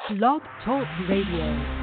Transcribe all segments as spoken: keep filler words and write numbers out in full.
Blog Talk Radio.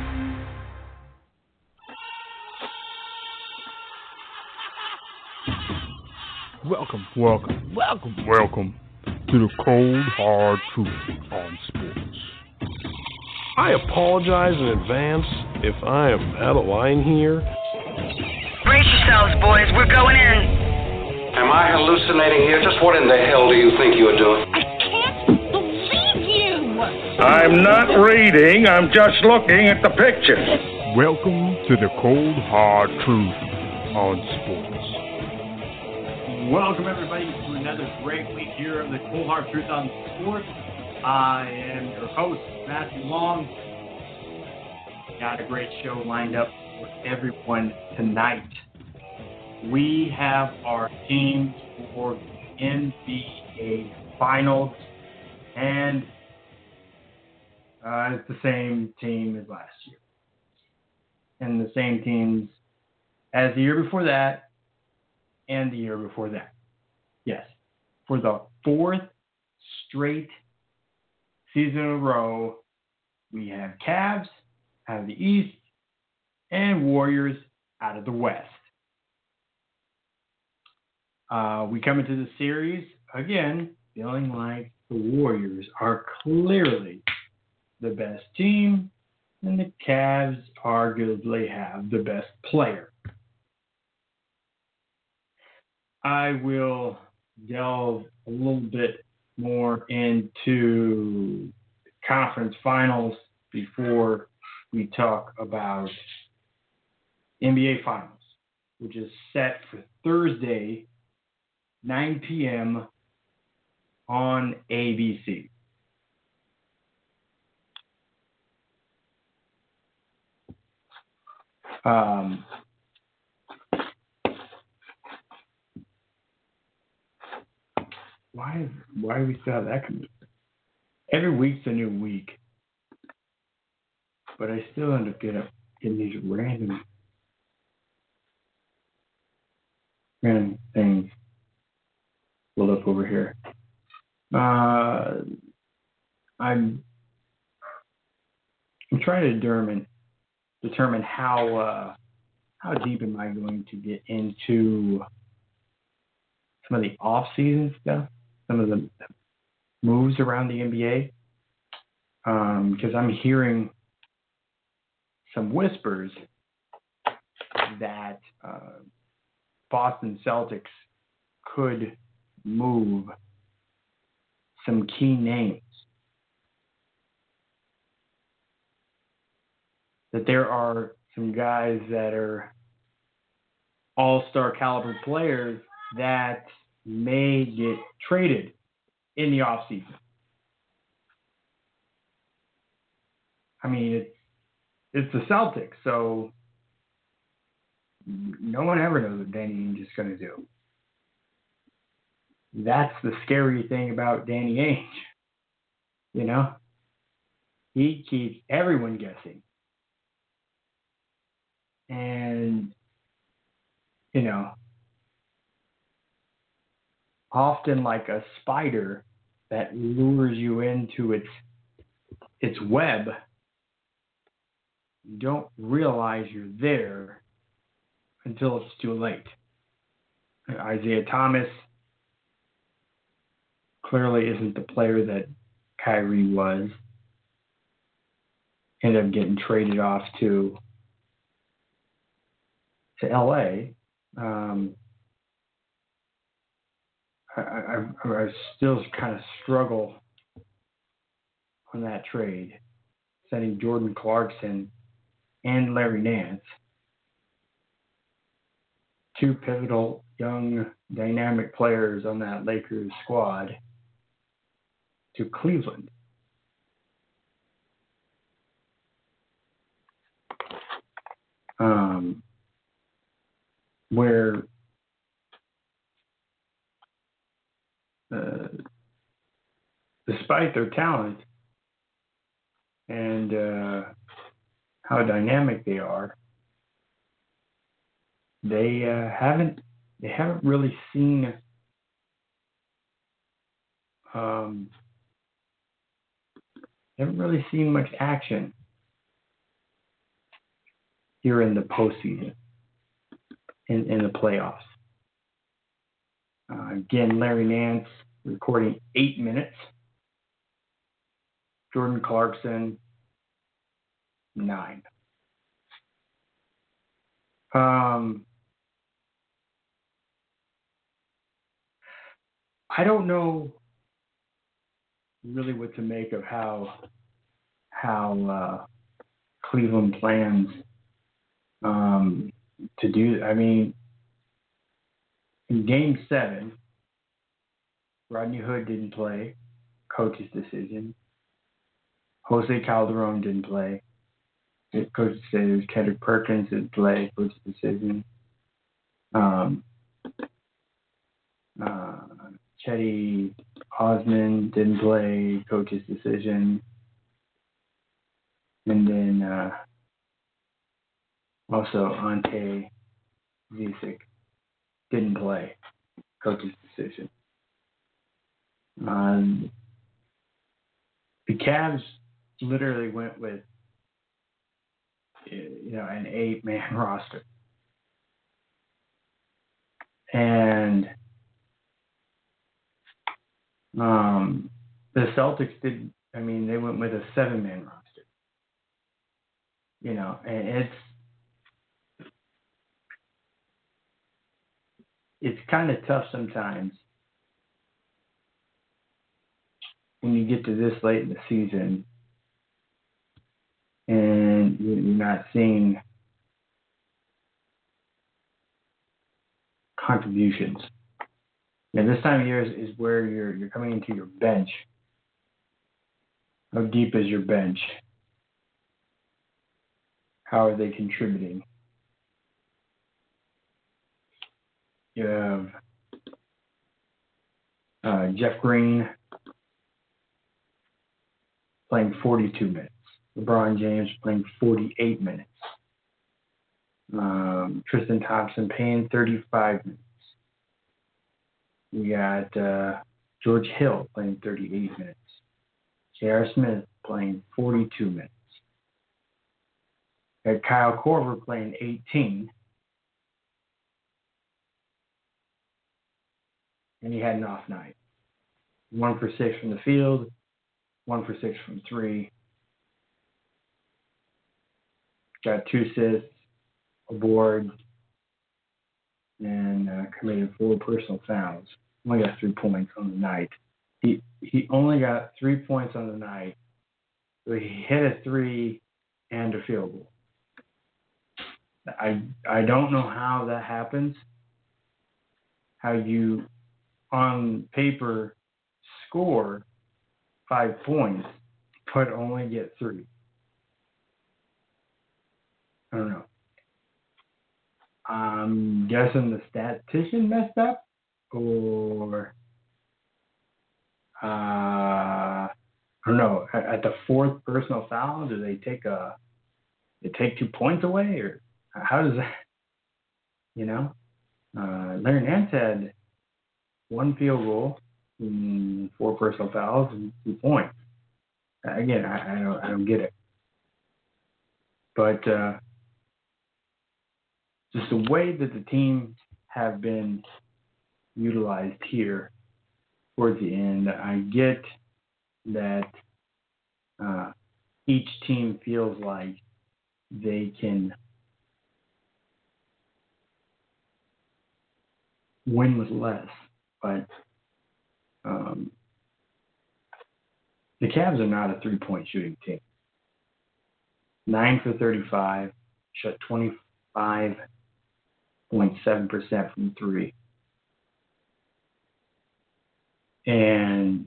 Welcome, welcome, welcome, welcome to the cold, hard truth on sports. I apologize in advance if I am out of line here. Brace yourselves, boys. We're going in. Am I hallucinating here? Just what in the hell do you think you are doing? I can't believe you! I'm not reading. I'm just looking at the pictures. Welcome to the cold, hard truth on sports. Welcome, everybody, to another great week here of the Cold Hard Truth on Sports. I am your host, Matthew Long. Got a great show lined up for everyone tonight. We have our teams for the N B A Finals, and uh, it's the same team as last year, and the same teams as the year before that, and the year before that. Yes, for the fourth straight season in a row, we have Cavs out of the East and Warriors out of the West. Uh, we come into the series, again, feeling like the Warriors are clearly the best team, and the Cavs arguably have the best player. I will delve a little bit more into conference finals before we talk about N B A Finals, which is set for Thursday, nine p.m. on A B C. Um, Why, why do we still have that coming? Every week's a new week. But I still end up getting, getting these random, random things pulled up over here. Uh, I'm, I'm trying to determine, determine how, uh, how deep am I going to get into some of the off-season stuff, some of the moves around the N B A, um, because I'm hearing some whispers that uh, Boston Celtics could move some key names. That there are some guys that are all-star caliber players that may get traded in the offseason. I mean, it's, it's the Celtics, so no one ever knows what Danny Ainge is going to do. That's the scary thing about Danny Ainge. You know? He keeps everyone guessing. And, you know, often like a spider that lures you into its its web, you don't realize you're there until it's too late. Isaiah Thomas clearly isn't the player that Kyrie was. Ended up getting traded off to to L A. Um, I, I, I still kind of struggle on that trade, sending Jordan Clarkson and Larry Nance, two pivotal young dynamic players on that Lakers squad, to Cleveland. Um, where Uh, despite their talent and uh, how dynamic they are, they uh, haven't they haven't really seen um, haven't really seen much action here in the postseason, in, in the playoffs. Uh, again, Larry Nance recording eight minutes. Jordan Clarkson, nine. Um, I don't know really what to make of how how uh, Cleveland plans um, to do. I mean, in Game Seven, Rodney Hood didn't play, coach's decision. Jose Calderon didn't play. Coach's decision. Kendrick Perkins didn't play, coach's decision. Um, uh, Chetty Osman didn't play, coach's decision. And then uh, also Ante Zisic didn't play, coach's decision. Um, the Cavs literally went with, you know, an eight-man roster. And um, the Celtics did, I mean, they went with a seven-man roster. You know, and it's it's kind of tough sometimes when you get to this late in the season and you're not seeing contributions. Now, this time of year is, is where you're you're coming into your bench. How deep is your bench? How are they contributing? You have uh, Jeff Green playing forty-two minutes. LeBron James playing forty-eight minutes. Um, Tristan Thompson playing thirty-five minutes. We got uh, George Hill playing thirty-eight minutes. J R. Smith playing forty-two minutes. We got Kyle Korver playing eighteen. And he had an off night. One for six from the field, one for six from three. Got two assists, a board, and uh, committed four personal fouls. Only got three points on the night. He he only got three points on the night. So he hit a three and a field goal. I I don't know how that happens. How you on paper score five points but only get three. I don't know. I'm guessing the statistician messed up, or uh, I don't know. At, at the fourth personal foul, do they take a they take two points away, or how does that? You know, uh, Larry Nance had one field goal, and four personal fouls, and two points. Again, I, I don't I don't get it, but. Uh, Just the way that the teams have been utilized here towards the end, I get that uh, each team feels like they can win with less, but um, the Cavs are not a three-point shooting team. Nine for thirty-five, shot twenty-five. zero point seven percent from three. And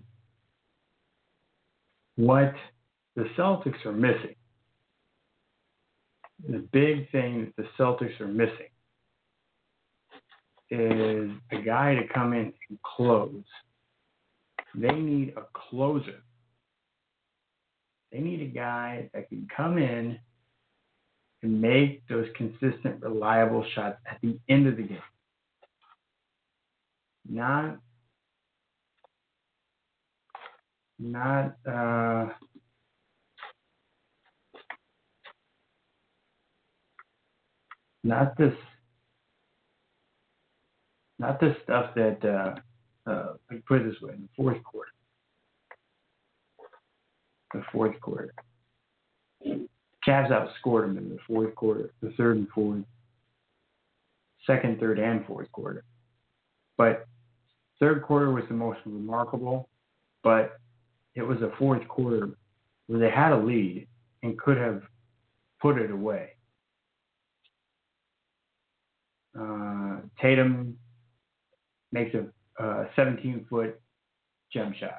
what the Celtics are missing, the big thing that the Celtics are missing is a guy to come in and close. They need a closer. They need a guy that can come in and make those consistent, reliable shots at the end of the game. Not, not uh, not this, not this stuff that, uh, uh, I put it this way, in the fourth quarter. The fourth quarter. Cavs outscored them in the fourth quarter, the third and fourth, second, third, and fourth quarter. But third quarter was the most remarkable, but it was a fourth quarter where they had a lead and could have put it away. Uh, Tatum makes a seventeen-foot jump shot.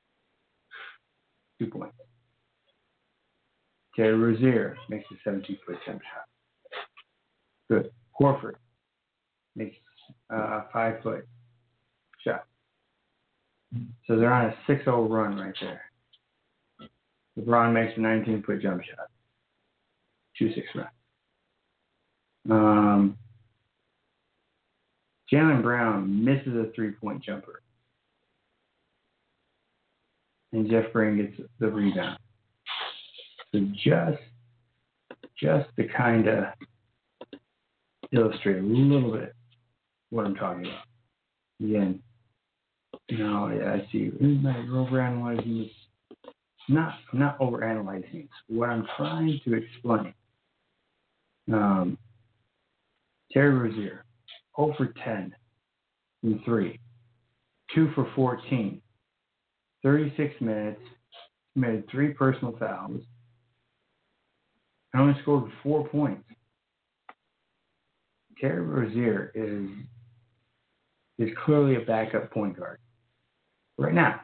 Two points. Terry Rozier makes a seventeen-foot jump shot. Good. Horford makes a five-foot shot. So they're on a six oh run right there. LeBron makes a nineteen-foot jump shot. two six run. Um, Jaylen Brown misses a three-point jumper. And Jeff Green gets the rebound. So just, just to kind of illustrate a little bit what I'm talking about. Again, you know, yeah, I see. You're overanalyzing this. Not, I'm not overanalyzing this. What I'm trying to explain. Um, Terry Rozier, zero for ten from three, two for fourteen, thirty-six minutes, committed three personal fouls, and only scored four points. Terry Rozier is is clearly a backup point guard right now.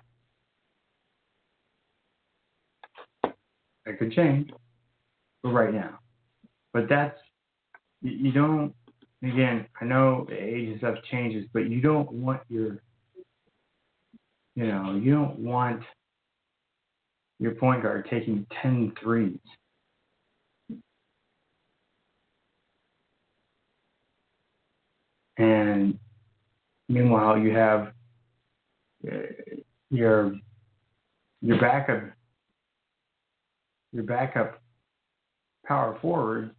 That could change, but right now. But that's, you, you don't, again, I know the age and stuff changes, but you don't want your, you know, you don't want your point guard taking ten threes. And meanwhile, you have uh, your your backup your backup power forward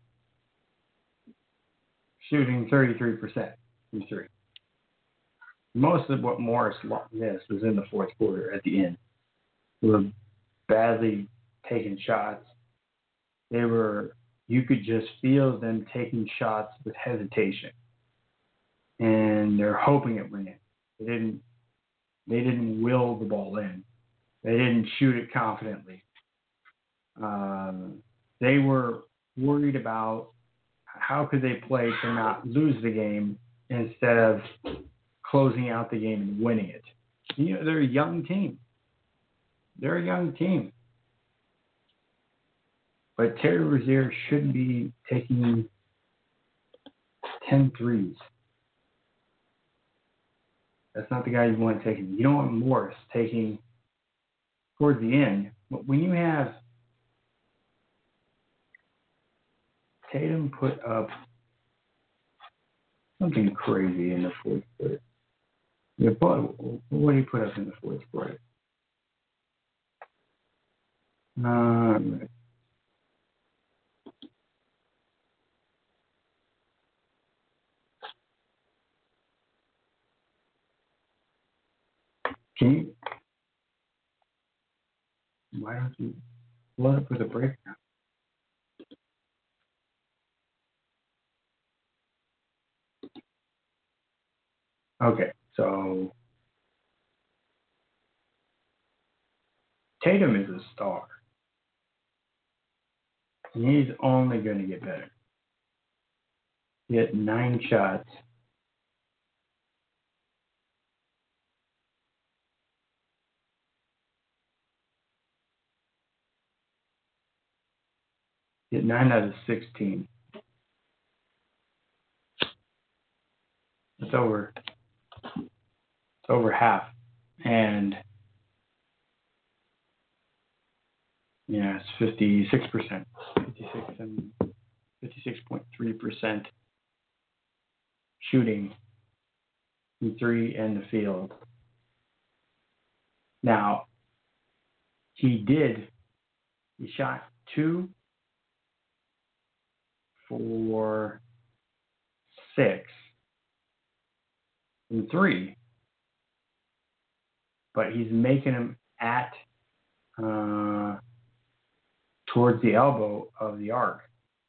shooting thirty-three percent from three. Most of what Morris missed was in the fourth quarter at the end. They were badly taking shots. They were, you could just feel them taking shots with hesitation. And they're hoping it went in. They didn't, they didn't will the ball in. They didn't shoot it confidently. Um, they were worried about how could they play to not lose the game instead of closing out the game and winning it. You know, they're a young team. They're a young team. But Terry Rozier shouldn't be taking ten threes. That's not the guy you want taking. You don't want Morris taking towards the end. But when you have Tatum put up something crazy in the fourth quarter. Yeah, but what did he put up in the fourth quarter? Um, can you? Why don't you load up with a breakdown? Okay, so Tatum is a star. And he's only going to get better. He had nine shots. He had nine out of sixteen. It's over. It's over half. And yeah, it's fifty-six percent. fifty-six and fifty-six point three percent shooting from three and the field. Now, he did, he shot two for six from three, but he's making them at uh, towards the elbow of the arc.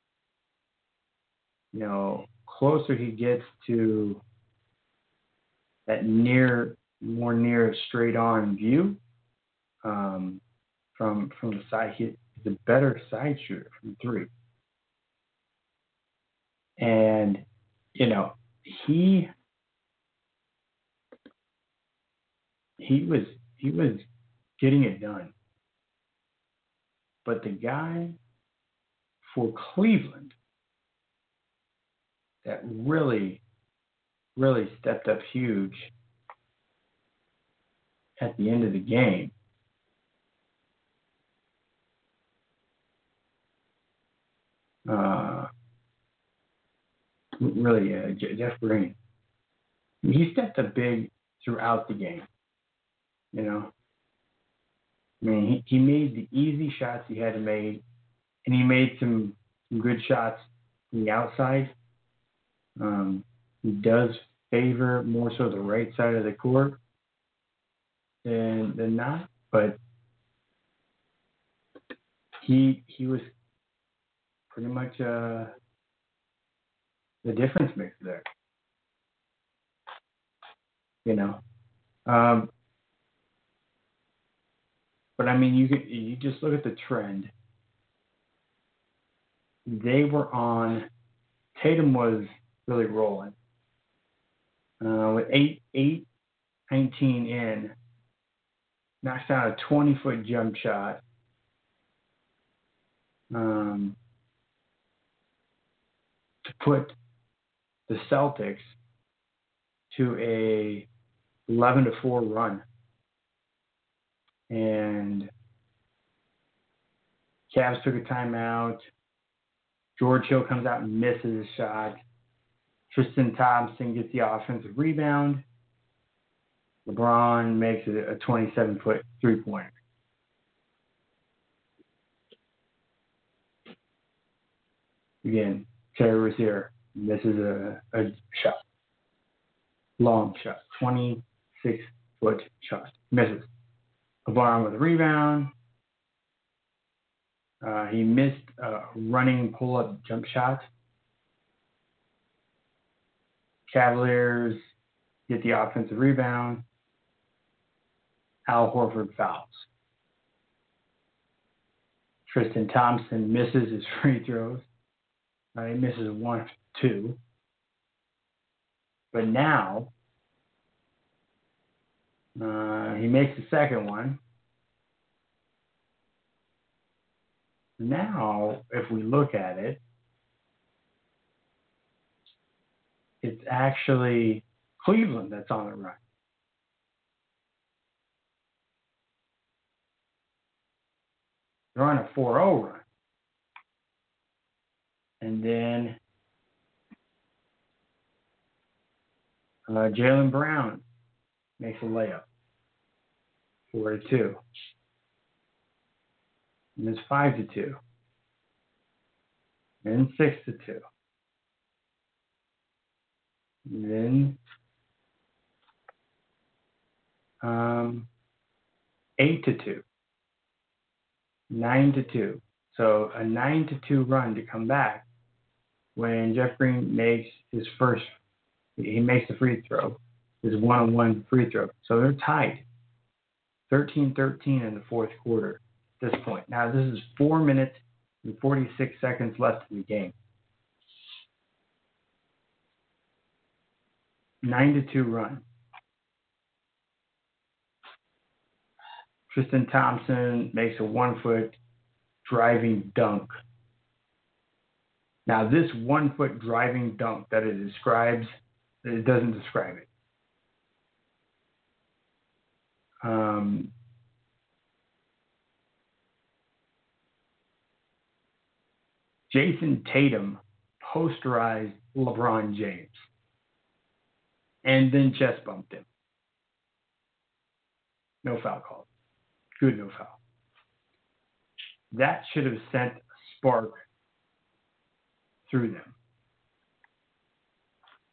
You know, closer he gets to that near, more near straight on view um, from from the side, he's a better side shooter from three. And, you know, he he was he was getting it done. But the guy for Cleveland that really, really stepped up huge at the end of the game uh, really, uh, Jeff Green. He stepped up big throughout the game. You know, I mean, he, he made the easy shots he had to make, and he made some, some good shots from the outside. Um, he does favor more so the right side of the court than than not, but he he was pretty much uh, the difference maker there. You know, um, but I mean, you could, you just look at the trend. They were on. Tatum was really rolling uh, with eight eight nineteen in. Knocks down a twenty foot jump shot. Um, to put the Celtics to a eleven to four run. And Cavs took a timeout. George Hill comes out and misses a shot. Tristan Thompson gets the offensive rebound. LeBron makes it a twenty-seven foot three-pointer. Again, Terry Rozier misses a, a shot. Long shot. twenty-six foot shot. Misses. LeBron with a rebound. Uh, he missed a running pull-up jump shot. Cavaliers get the offensive rebound. Al Horford fouls. Tristan Thompson misses his free throws. Uh, he misses one, two. But now, uh, he makes the second one. Now, if we look at it, it's actually Cleveland that's on the run. They're on a four oh run. And then uh, Jaylen Brown makes a layup. four to two. And it's five to two. Then six to two. And then um, eight to two. Nine to two. So a nine to two run to come back when Jeff Green makes his first, he makes the free throw, his one-on-one free throw. So they're tied. thirteen thirteen in the fourth quarter at this point. Now this is four minutes and forty-six seconds left in the game. Nine to two run. Tristan Thompson makes a one-foot driving dunk. Now, this one-foot driving dunk that it describes, it doesn't describe it. Um, Jason Tatum posterized LeBron James and then chest bumped him. No foul call. Good, no foul. That should have sent a spark through them.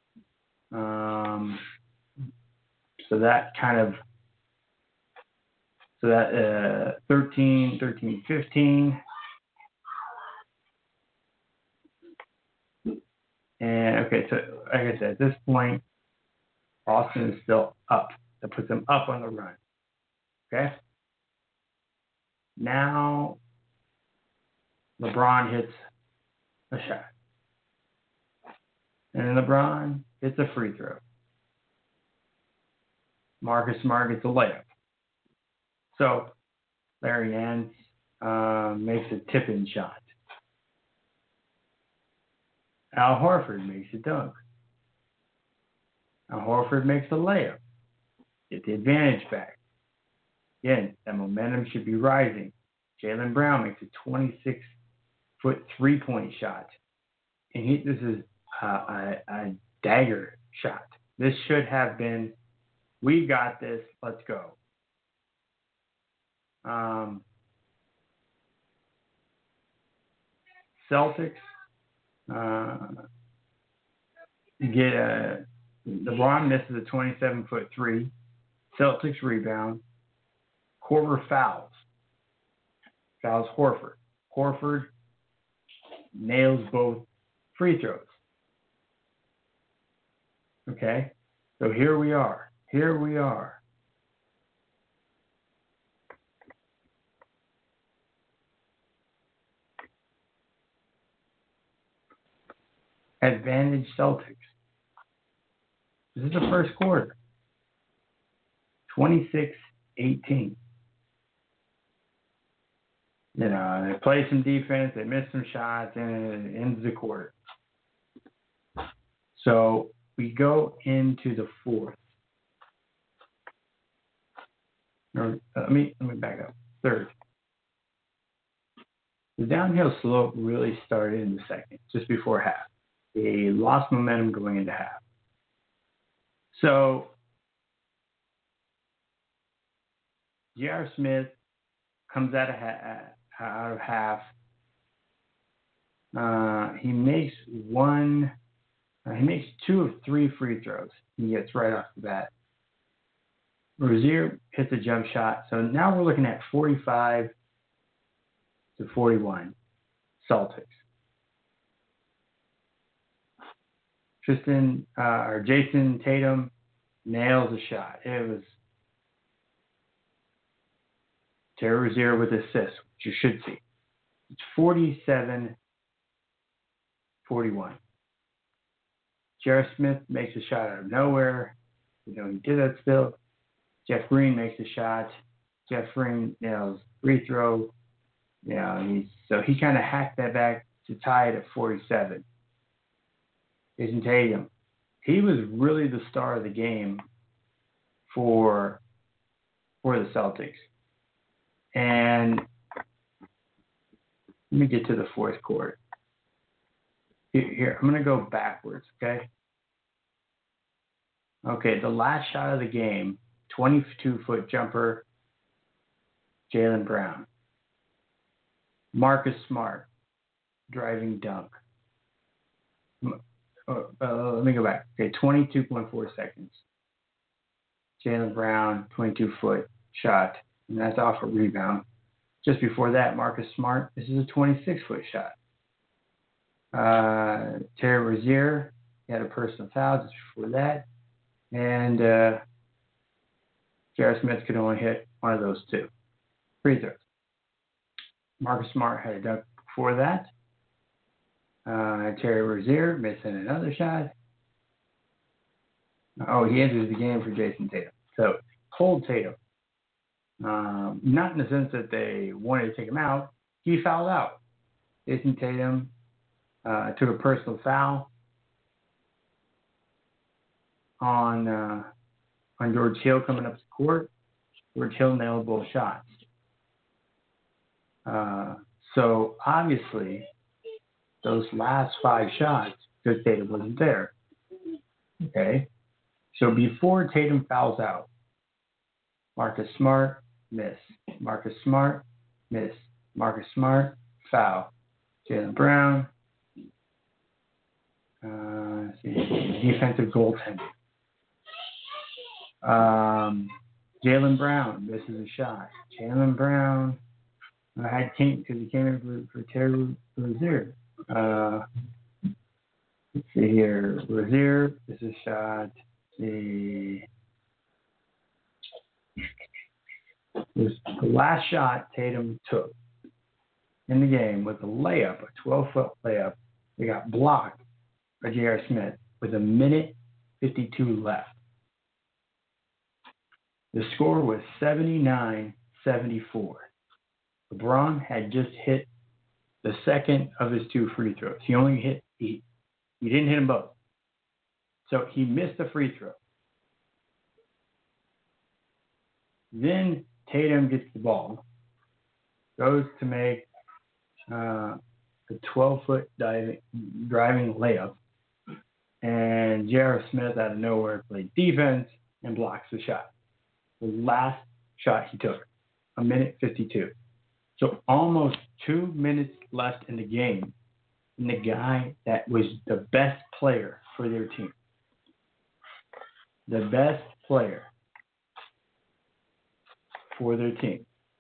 Um, so that kind of, so that uh, thirteen, thirteen, fifteen. And okay, so like I said, at this point, Austin is still up. That puts them up on the run. Okay? Now, LeBron hits a shot. And LeBron hits a free throw. Marcus Smart gets a layup. So, Larry Nance uh, makes a tip-in shot. Al Horford makes a dunk. Al Horford makes a layup. Get the advantage back. Again, that momentum should be rising. Jaylen Brown makes a twenty-six-foot three-point shot. And he, this is a, a, a dagger shot. This should have been, we got this, let's go. Um, Celtics uh, get a, LeBron misses a twenty-seven-foot three. Celtics rebound. Korver fouls. Fouls Horford. Horford nails both free throws. Okay? So here we are. Here we are. Advantage Celtics. This is the first quarter. twenty-six eighteen. You know, they play some defense, they miss some shots, and it ends the quarter. So we go into the fourth. Or, uh, let me let me back up. Third. The downhill slope really started in the second, just before half. They lost momentum going into half. So J R. Smith comes out of, ha- out of half. Uh, he makes one, uh, he makes two of three free throws. He gets right off the bat. Rozier hits a jump shot. So now we're looking at forty-five to forty-one Celtics. Tristan uh, or Jason Tatum nails a shot. It was Terry Rozier with assist, which you should see. It's forty-seven forty-one. J R. Smith makes a shot out of nowhere. You know, he did that still. Jeff Green makes a shot. Jeff Green nails free throw. You know, he's, so he kind of hacked that back to tie it at forty-seven. Jason Tatum, he was really the star of the game for for the Celtics. And let me get to the fourth quarter. Here, here I'm going to go backwards, okay? Okay, the last shot of the game, twenty-two-foot jumper, Jaylen Brown. Marcus Smart, driving dunk. Uh, uh, let me go back. Okay, twenty-two point four seconds. Jaylen Brown, twenty-two-foot shot, and that's off a rebound. Just before that, Marcus Smart, this is a twenty-six-foot shot. Uh, Terry Rozier, he had a personal foul just before that. And uh, J R. Smith could only hit one of those two free throws. Marcus Smart had a dunk before that. Uh, Terry Rozier missing another shot. Oh, he enters the game for Jason Tatum. So, cold Tatum. Um, not in the sense that they wanted to take him out. He fouled out. Jason Tatum uh, took a personal foul on uh, on George Hill coming up to court. George Hill nailed both shots. Uh, so, obviously, those last five shots, because Tatum wasn't there. Okay? So before Tatum fouls out, Marcus Smart, miss. Marcus Smart, miss. Marcus Smart, foul. Jaylen Brown, Uh, let's see, defensive goaltending. Um, Jaylen Brown misses a shot. Jaylen Brown uh, had came because he came in for, for Terry Rozier. Uh, let's see here. Rozier misses a shot. The was the last shot Tatum took in the game was a layup, a twelve-foot layup. They got blocked by J R. Smith with a minute fifty-two left. The score was seventy-nine seventy-four. LeBron had just hit the second of his two free throws. He only hit, he, he didn't hit them both. So he missed the free throw. Then Tatum gets the ball, goes to make uh, a twelve-foot diving, driving layup, and J R. Smith out of nowhere played defense and blocks the shot. The last shot he took, a minute fifty-two. So almost two minutes left in the game, and the guy that was the best player for their team, the best player for their team,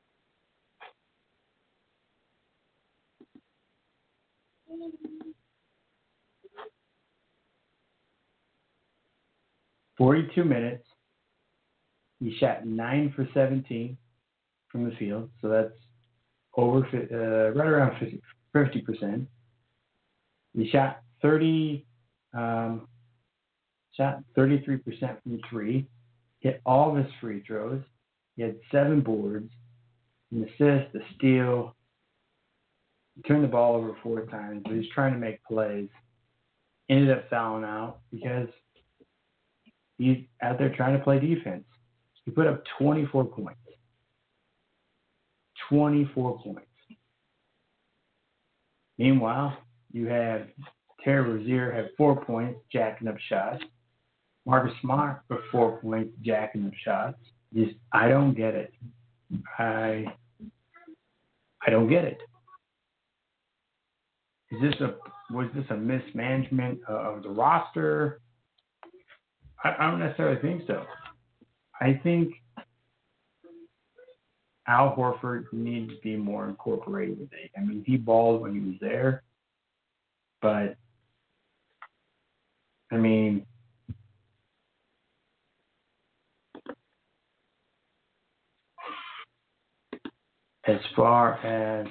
forty-two minutes. He shot nine for seventeen from the field, so that's over uh, right around fifty percent. He shot thirty, um, shot thirty-three percent from three. Hit all of his free throws. He had seven boards, an assist, a steal. He turned the ball over four times, but he was trying to make plays. Ended up fouling out because he's out there trying to play defense. He put up twenty-four points. twenty-four points. Meanwhile, you have Terry Rozier had four points, jacking up shots. Marcus Smart with four points, jacking up shots. Just, I don't get it. I, I don't get it. Is this a was this a mismanagement of the roster? I, I don't necessarily think so. I think Al Horford needs to be more incorporated with it. I mean, he balled when he was there, but I mean, as far as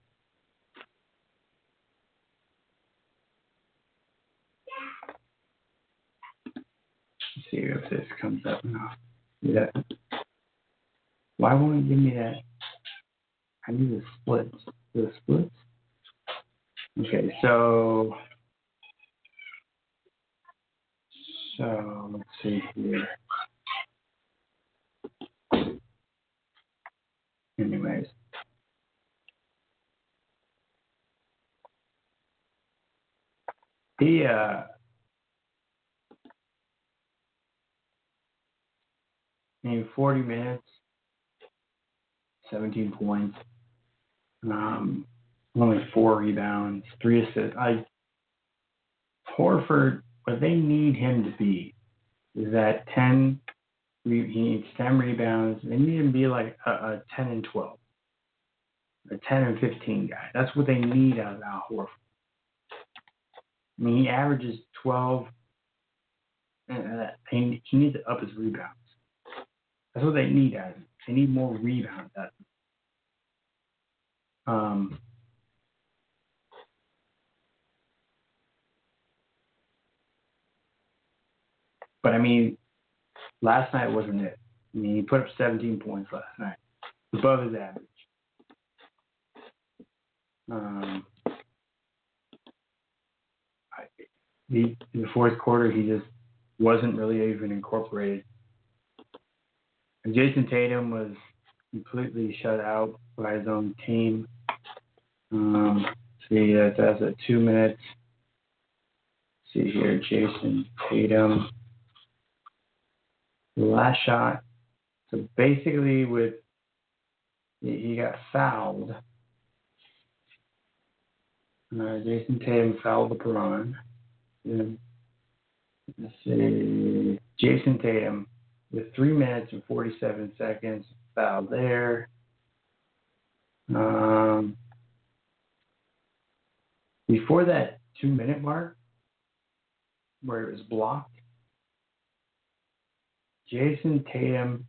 let's see if this comes up now. Yeah. Why won't it give me that? I need the splits. The splits? Okay, so so let's see here. Anyways. He uh in forty minutes, seventeen points, um, only four rebounds, three assists. I Horford, what they need him to be is that ten. He needs ten rebounds. They need him to be like a, a ten and twelve, a ten and fifteen guy. That's what they need out of Al Horford. I mean, he averages twelve, and uh, he, he needs to up his rebounds. That's what they need out of him. They need more rebounds out of him. Um, but I mean, last night wasn't it. I mean, he put up seventeen points last night, above his average. Um, I, the, in the fourth quarter, he just wasn't really even incorporated. And Jason Tatum was completely shut out by his own team. Um, see, uh, that's at two minutes. See here, Jason Tatum. The last shot. So basically, with he got fouled. Uh, Jason Tatum fouled LeBron. let's see, Jason Tatum with three minutes and forty-seven seconds, foul there. Um, before that two-minute mark, where it was blocked, Jason Tatum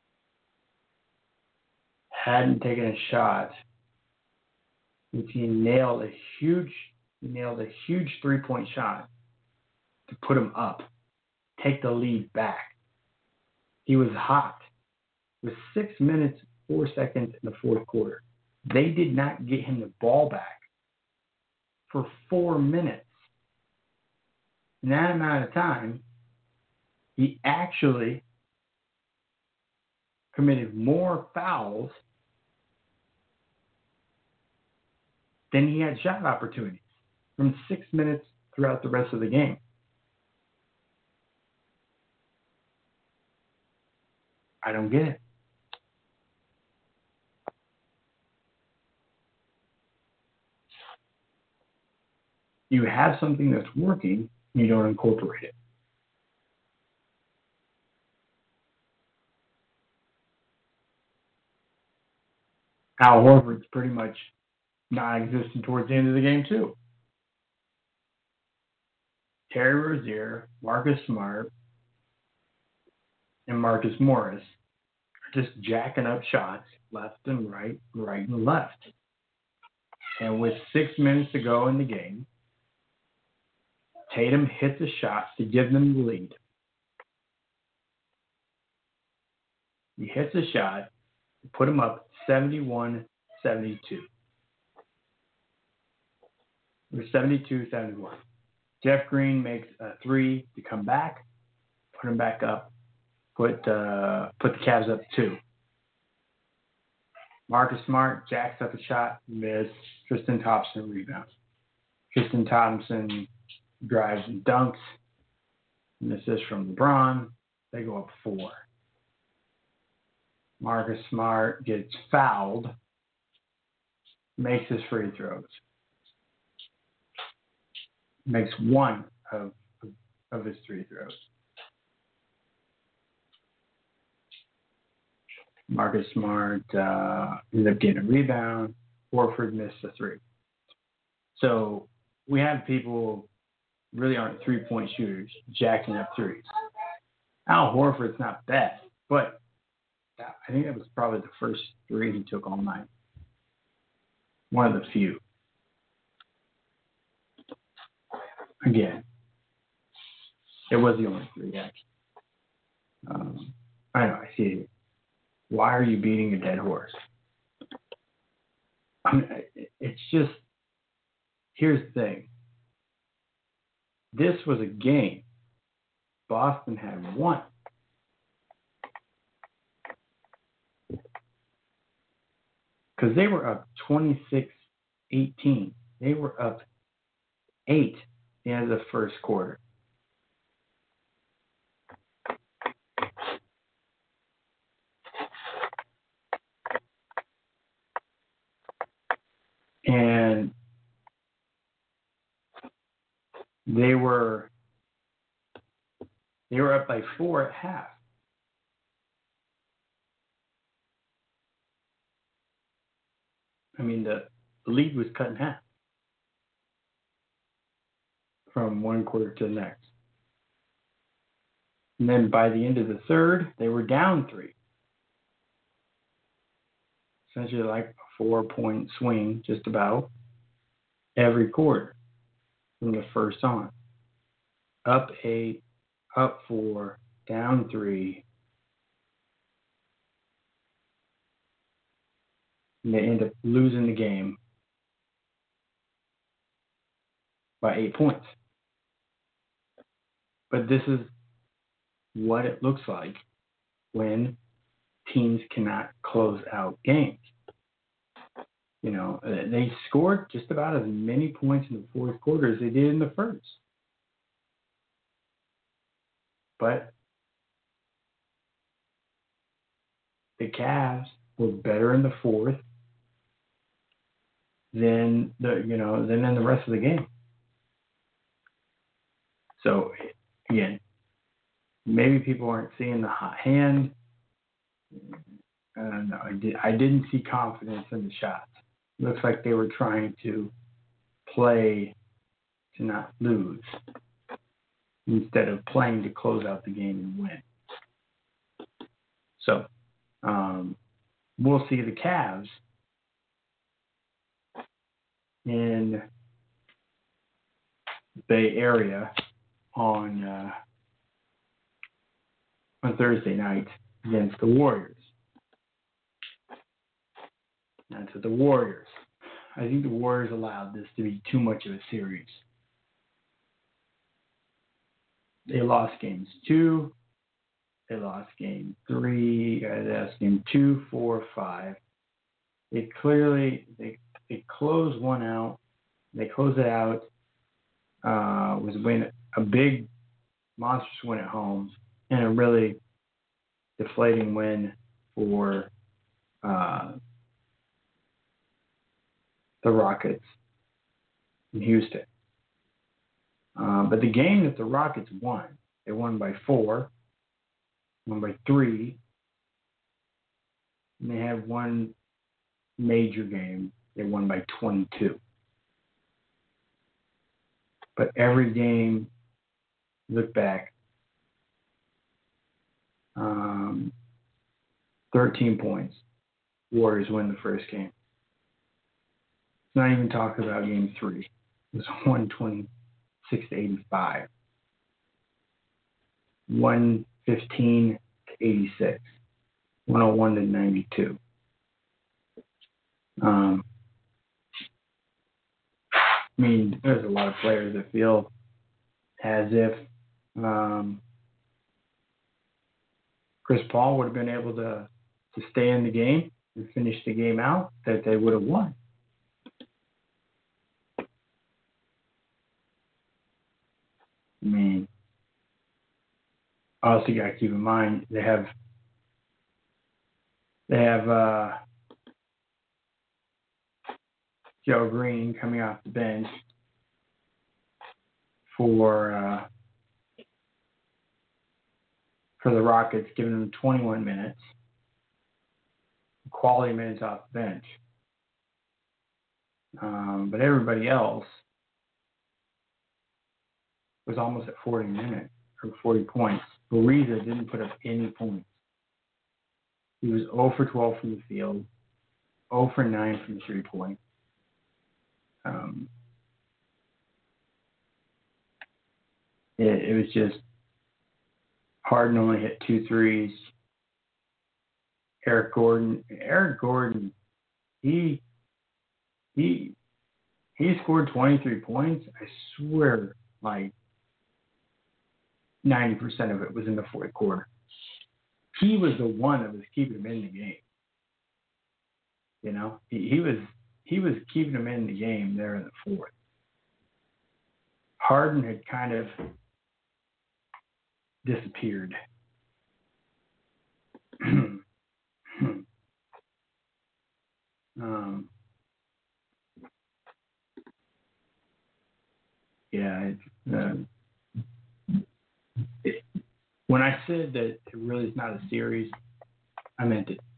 hadn't taken a shot, which he nailed a huge, he nailed a huge three-point shot to put him up, take the lead back. He was hot with six minutes, four seconds in the fourth quarter. They did not get him the ball back for four minutes. In that amount of time, he actually committed more fouls than he had shot opportunities from six minutes throughout the rest of the game. I don't get it. You have something that's working, and you don't incorporate it. Al Horford's pretty much non-existent towards the end of the game, too. Terry Rozier, Marcus Smart, and Marcus Morris are just jacking up shots left and right, right and left. And with six minutes to go in the game, Tatum hits a shot to give them the lead. He hits a shot to put him up seventy-one seventy-two. It was seventy-two seventy-one. Jeff Green makes a three to come back, put him back up, put uh, put the Cavs up two. Marcus Smart jacks up a shot, missed. Tristan Thompson rebounds. Tristan Thompson drives and dunks. An assist from LeBron. They go up four. Marcus Smart gets fouled, makes his free throws. Makes one of, of his three throws. Marcus Smart uh, ended up getting a rebound. Horford missed a three. So we have people really aren't three-point shooters jacking up threes. Al Horford's not bad, but I think that was probably the first three he took all night. One of the few. Again, it was the only three, actually. Um, I know, I see it. Why are you beating a dead horse? I mean, it's just, here's the thing. This was a game Boston had won. Because they were up twenty-six eighteen. They were up eight at the end of the first quarter. And they were they were up by four at half. I mean, the lead was cut in half from one quarter to the next. And then by the end of the third, they were down three. Essentially like a four-point swing, just about, every quarter from the first on. Up eight, up four, down three. And they end up losing the game by eight points. But this is what it looks like when teams cannot close out games. You know, they scored just about as many points in the fourth quarter as they did in the first. But the Cavs were better in the fourth than the you know than in the rest of the game. So, again, maybe people aren't seeing the hot hand. I don't know. I, did, I didn't see confidence in the shots. Looks like they were trying to play to not lose instead of playing to close out the game and win. So, um, we'll see the Cavs in the Bay Area on uh, on Thursday night against the Warriors. That's what the Warriors. I think the Warriors allowed this to be too much of a series. They lost games two. They lost game three. Uh, they lost game two, four, five. They clearly they they closed one out. They closed it out. Uh, was win a big monstrous win at home and a really deflating win for uh, the Rockets in Houston. Uh, but the game that the Rockets won, they won by four, won by three, and they had one major game. They won by twenty-two. But every game, look back, um, thirteen points. Warriors win the first game. Not even talking about game three. It was one twenty-six to eighty-five. one fifteen to eighty-six. one oh one to ninety-two. Um, I mean, there's a lot of players that feel as if um, Chris Paul would have been able to, to stay in the game and finish the game out, that they would have won. I mean, also you got to keep in mind they have they have uh, Joe Green coming off the bench for uh, for the Rockets, giving them twenty-one minutes, quality minutes off the bench. Um, but everybody else was almost at forty minutes or forty points. Ariza didn't put up any points. He was zero for twelve from the field, zero for nine from three point. Um, it, it was just Harden only hit two threes. Eric Gordon, Eric Gordon, he he he scored twenty-three points. I swear, like ninety percent of it was in the fourth quarter. He was the one that was keeping him in the game. You know, he, he was he was keeping him in the game there in the fourth. Harden had kind of disappeared. um, yeah, it's, uh, it, when I said that it really is not a series, I meant it.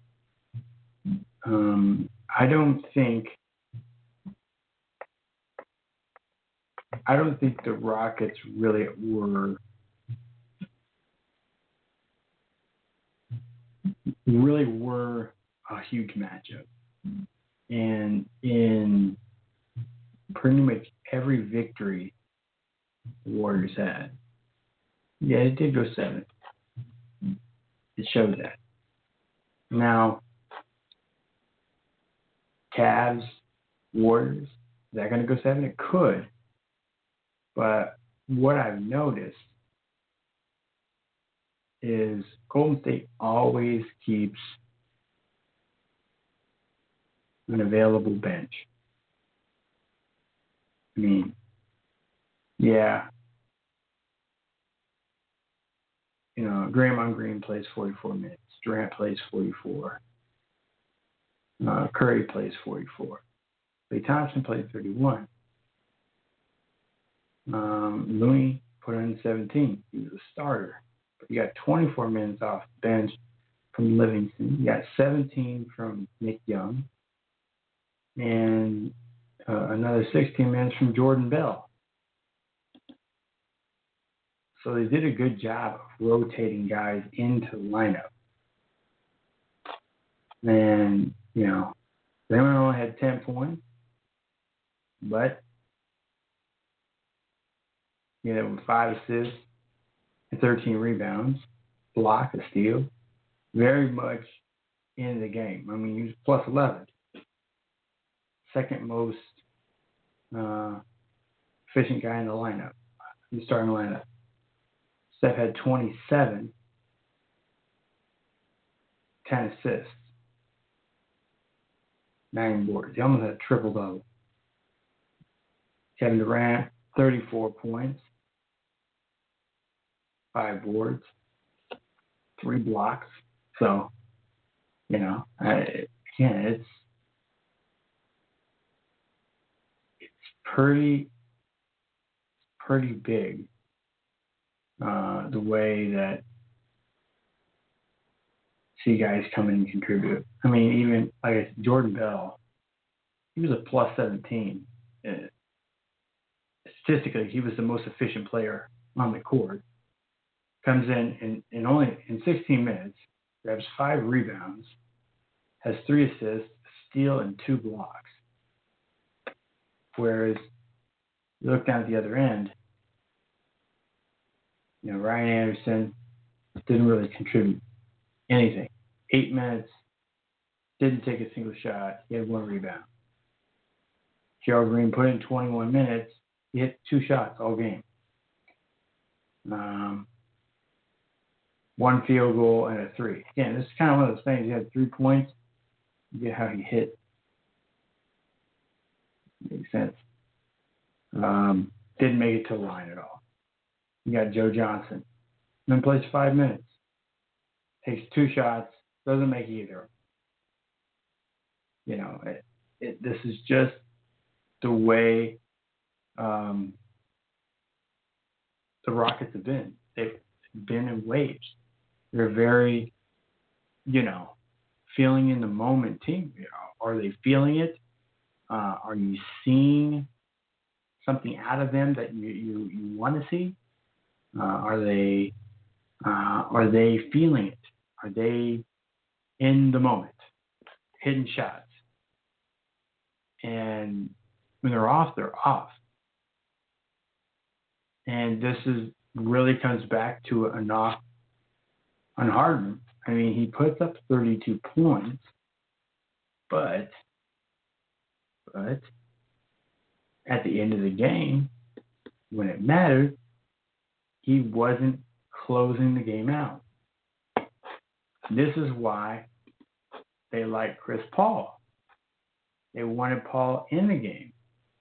Um, I don't think I don't think the Rockets really were really were a huge matchup. And in pretty much every victory the Warriors had, yeah, it did go seven. It shows that. Now, Cavs, Warriors, is that going to go seven? It could. But what I've noticed is Golden State always keeps an available bench. I mean, yeah, you know, Draymond Green plays forty-four minutes. Durant plays forty-four. Uh, Curry plays forty-four. Klay Thompson plays thirty-one. Um, Looney put in seventeen. He was a starter. But you got twenty-four minutes off the bench from Livingston. You got seventeen from Nick Young. And uh, another sixteen minutes from Jordan Bell. So they did a good job of rotating guys into the lineup. And, you know, they only had ten points. But, you know, with five assists and thirteen rebounds, block, a steal, very much in the game. I mean, he was plus eleven. Second most uh, efficient guy in the lineup, in the starting lineup. Steph had twenty-seven, ten assists, nine boards. He almost had a triple-double. Kevin Durant, thirty-four points, five boards, three blocks. So, you know, I, again, it's it's pretty pretty big uh, the way that see guys come in and contribute. I mean, even like I said, Jordan Bell, he was a plus seventeen. Uh, statistically, he was the most efficient player on the court. Comes in and, and only in sixteen minutes, grabs five rebounds, has three assists, a steal, and two blocks. Whereas you look down at the other end, you know, Ryan Anderson didn't really contribute anything. Eight minutes, didn't take a single shot. He had one rebound. Gerald Green put in twenty-one minutes. He hit two shots all game. Um, one field goal and a three. Again, this is kind of one of those things. He had three points. You get how he hit. Makes sense. Um, didn't make it to the line at all. You got Joe Johnson. Then plays five minutes. Takes two shots. Doesn't make either. You know, it, it, this is just the way um, the Rockets have been. They've been in waves. They're very, you know, feeling in the moment team. You know, are they feeling it? Uh, are you seeing something out of them that you, you, you want to see? Uh, are they uh, are they feeling it? Are they in the moment, hitting shots? And when they're off, they're off. And this is really comes back to a knock on Harden. I mean, he puts up thirty-two points, but but at the end of the game, when it mattered, he wasn't closing the game out. This is why they like Chris Paul. They wanted Paul in the game.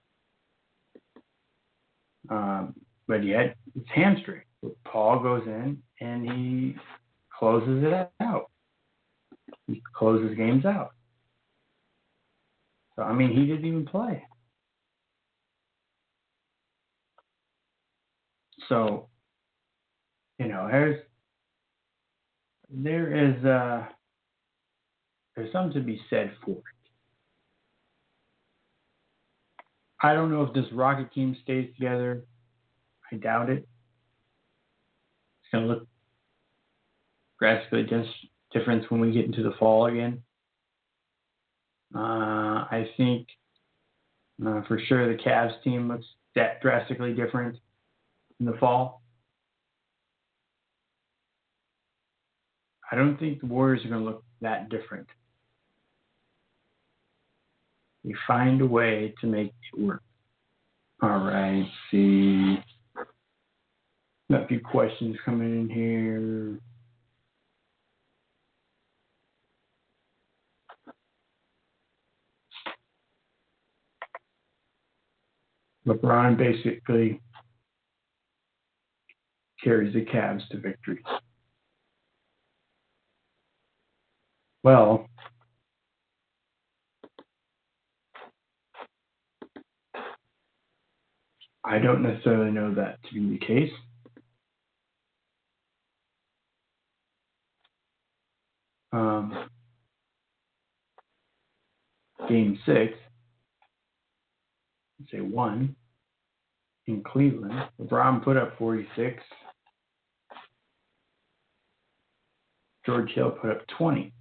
Um, but yet, it's hamstring. Paul goes in and he closes it out. He closes games out. So, I mean, he didn't even play. So, you know, there's there is uh, there's something to be said for it. I don't know if this Rocket team stays together. I doubt it. It's going to look drastically different when we get into the fall again. Uh, I think uh, for sure the Cavs team looks that drastically different in the fall. I don't think the Warriors are going to look that different. You find a way to make it work. All right, see. Got a few questions coming in here. LeBron basically carries the Cavs to victory. Well, I don't necessarily know that to be the case. game six, say one, in Cleveland. LeBron put up forty-six. George Hill put up twenty.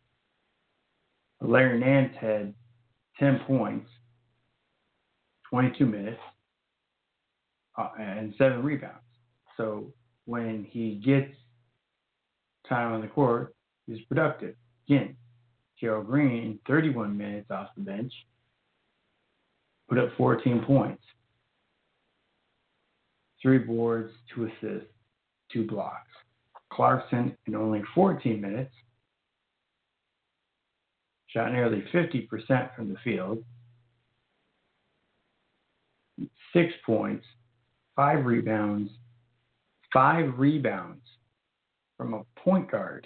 Larry Nance had ten points, twenty-two minutes, uh, and seven rebounds. So when he gets time on the court, he's productive. Again, Gerald Green, thirty-one minutes off the bench, put up fourteen points, three boards, two assists, two blocks. Clarkson, in only fourteen minutes, shot nearly fifty percent from the field, six points, five rebounds, five rebounds from a point guard.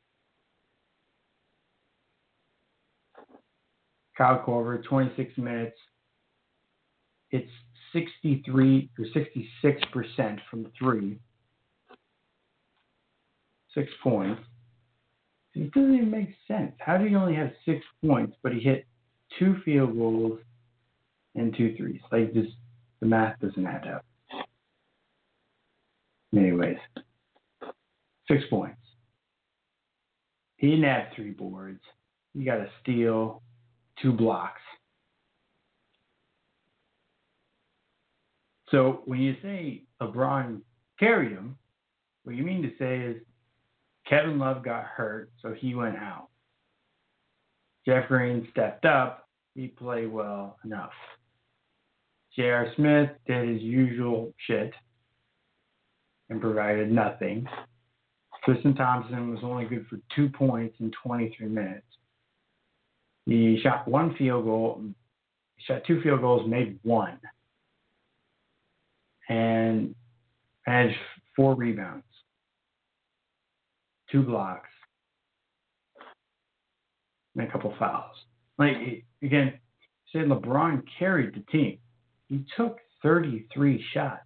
Kyle Korver, twenty-six minutes. It's sixty-three or sixty-six percent from three. Six points. It doesn't even make sense. How do you only have six points, but he hit two field goals and two threes? Like, just the math doesn't add up. Anyways, six points. He didn't have three boards. You got a steal, two blocks. So when you say LeBron carried him, what you mean to say is Kevin Love got hurt, so he went out. Jeff Green stepped up. He played well enough. J R. Smith did his usual shit and provided nothing. Tristan Thompson was only good for two points in twenty-three minutes. He shot one field goal. He shot two field goals, made one. And had four rebounds. Two blocks, and a couple fouls. Like, again, say LeBron carried the team. He took thirty-three shots.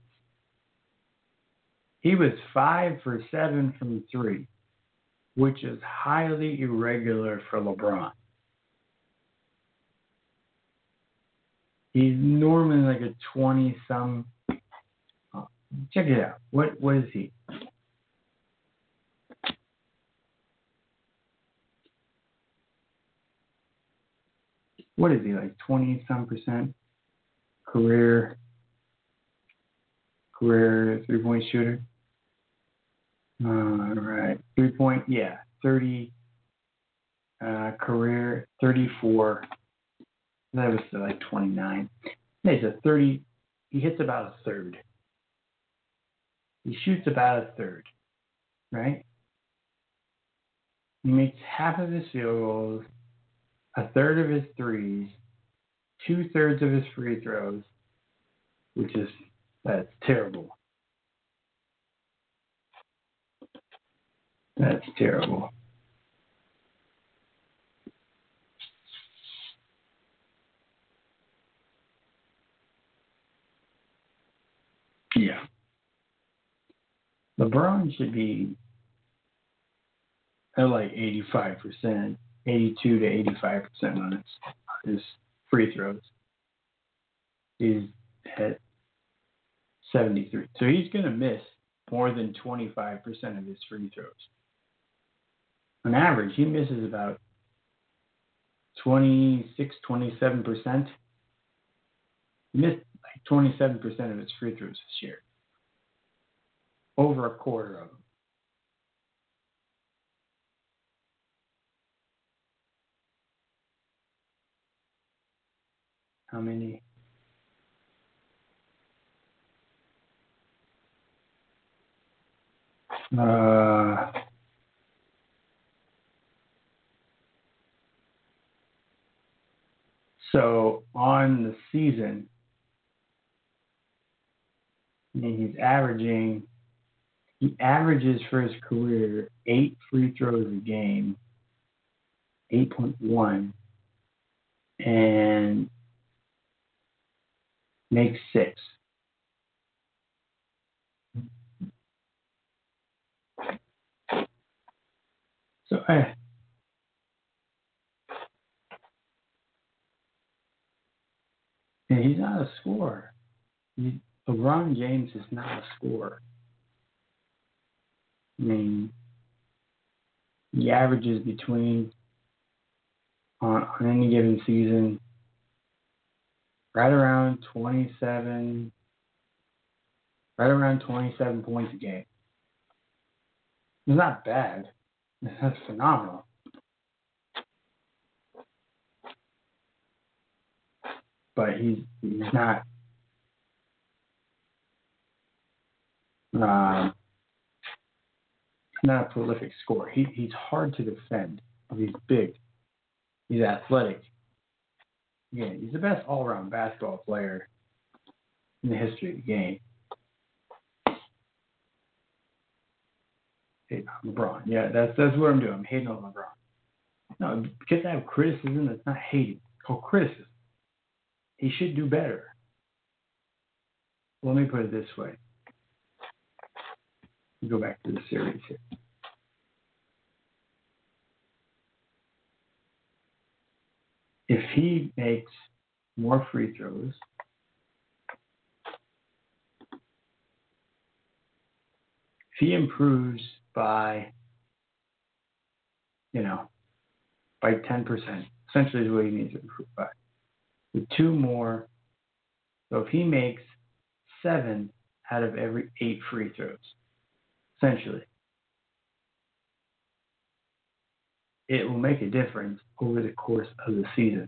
He was five for seven from three, which is highly irregular for LeBron. He's normally like a twenty-some. Oh, check it out. What what is he? What is he, like twenty-some percent career career three-point shooter? All right. Three-point, yeah, thirty uh, career, thirty-four. That was like twenty-nine. He's a thirty. He hits about a third. He shoots about a third, right? He makes half of his field goals, a third of his threes, two thirds of his free throws, which is, that's terrible. That's terrible. Yeah. LeBron should be at like eighty-five percent. eighty-two to eighty-five percent on his, his free throws. He's at seventy-three. So he's going to miss more than twenty-five percent of his free throws. On average, he misses about twenty-six, twenty-seven percent. He missed like twenty-seven percent of his free throws this year. Over a quarter of them. How many? Uh, so on the season, I mean, he's averaging, he averages for his career eight free throws a game, eight point one, and makes six. So, uh, a scorer. You, LeBron James is not a scorer. I mean, he averages between, on, on any given season, right around twenty-seven, right around twenty-seven points a game. It's not bad. That's phenomenal. But he's he's not uh, not a prolific scorer. He he's hard to defend. He's big. He's athletic. Yeah, he's the best all-around basketball player in the history of the game. Hate on LeBron. Yeah, that's that's what I'm doing. I'm hating on LeBron. No, because I have criticism, that's not hating. It's called criticism. He should do better. Let me put it this way. Go back to the series here. If he makes more free throws, if he improves by, you know, by ten percent, essentially is what he needs to improve by. With two more, so if he makes seven out of every eight free throws, essentially, it will make a difference over the course of the season.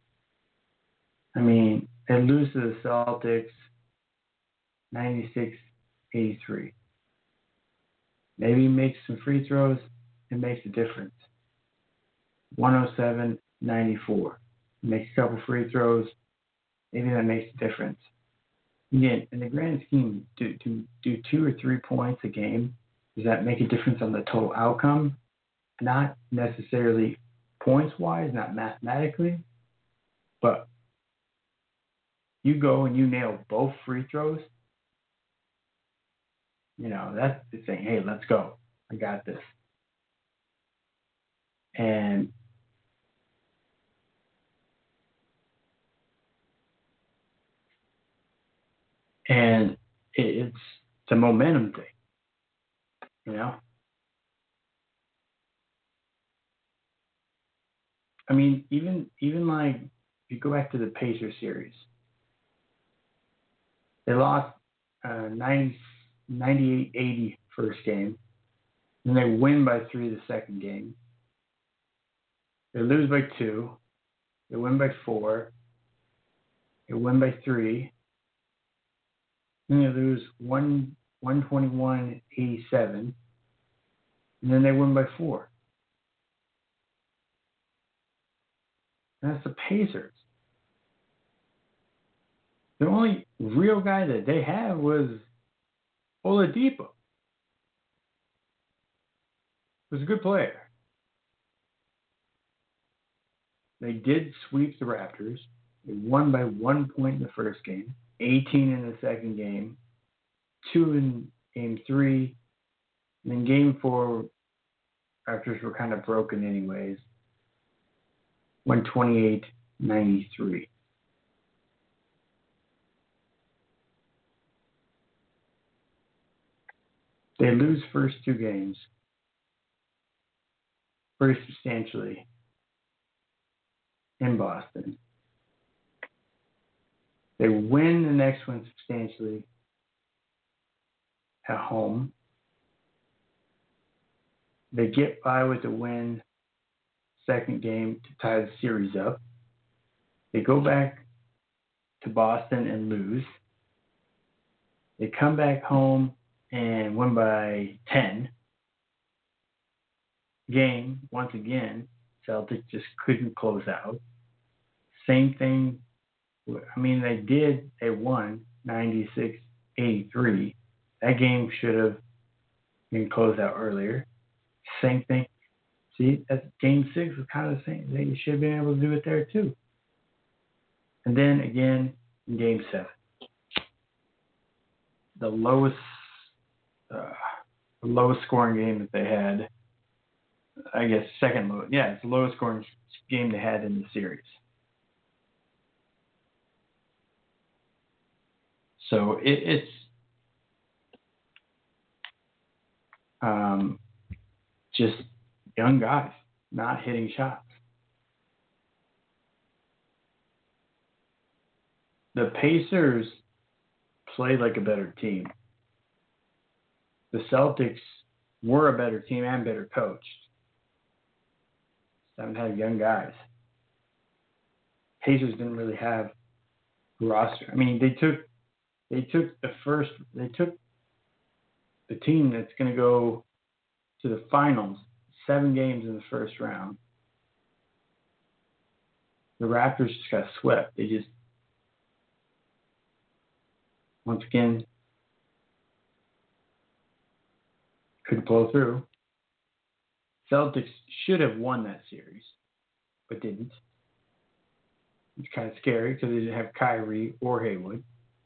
I mean, they lose to the Celtics ninety-six eighty-three. Maybe he makes some free throws, it makes a difference. one oh seven ninety-four. Makes a couple free throws, maybe that makes a difference. Again, in the grand scheme, do, do, do two or three points a game, does that make a difference on the total outcome? Not necessarily points-wise, not mathematically, but you go and you nail both free throws, you know, that's saying, hey, let's go. I got this. And And it's the momentum thing, you know? I mean, even even like, if you go back to the Pacers series, they lost uh, ninety-eight eighty first game, then they win by three the second game. They lose by two, they win by four, they win by three, then they lose one one twenty one eighty seven, and then they win by four. And that's the Pacers. The only real guy that they have was Oladipo. He was a good player. They did sweep the Raptors. They won by one point in the first game, eighteen in the second game, two in game three, and then game four, Raptors were kind of broken anyways, won twenty-eight ninety-three. They lose first two games very substantially in Boston. They win the next one substantially at home. They get by with a win second game to tie the series up. They go back to Boston and lose. They come back home and win by ten. Game, once again, Celtics just couldn't close out. Same thing. I mean, they did. They won ninety-six eighty-three. That game should have been closed out earlier. Same thing. See, that's game six was kind of the same. They should have been able to do it there too. And then again in game seven, the lowest, uh, the lowest scoring game that they had. I guess second lowest. Yeah, it's the lowest scoring game they had in the series. So it, it's um, just young guys not hitting shots. The Pacers played like a better team. The Celtics were a better team and better coached. Haven't had young guys. Pacers didn't really have a roster. I mean, they took they took the first they took the team that's going to go to the finals, seven games in the first round. The Raptors just got swept. They just once again could blow through. Celtics should have won that series, but didn't. It's kind of scary because they didn't have Kyrie or Hayward.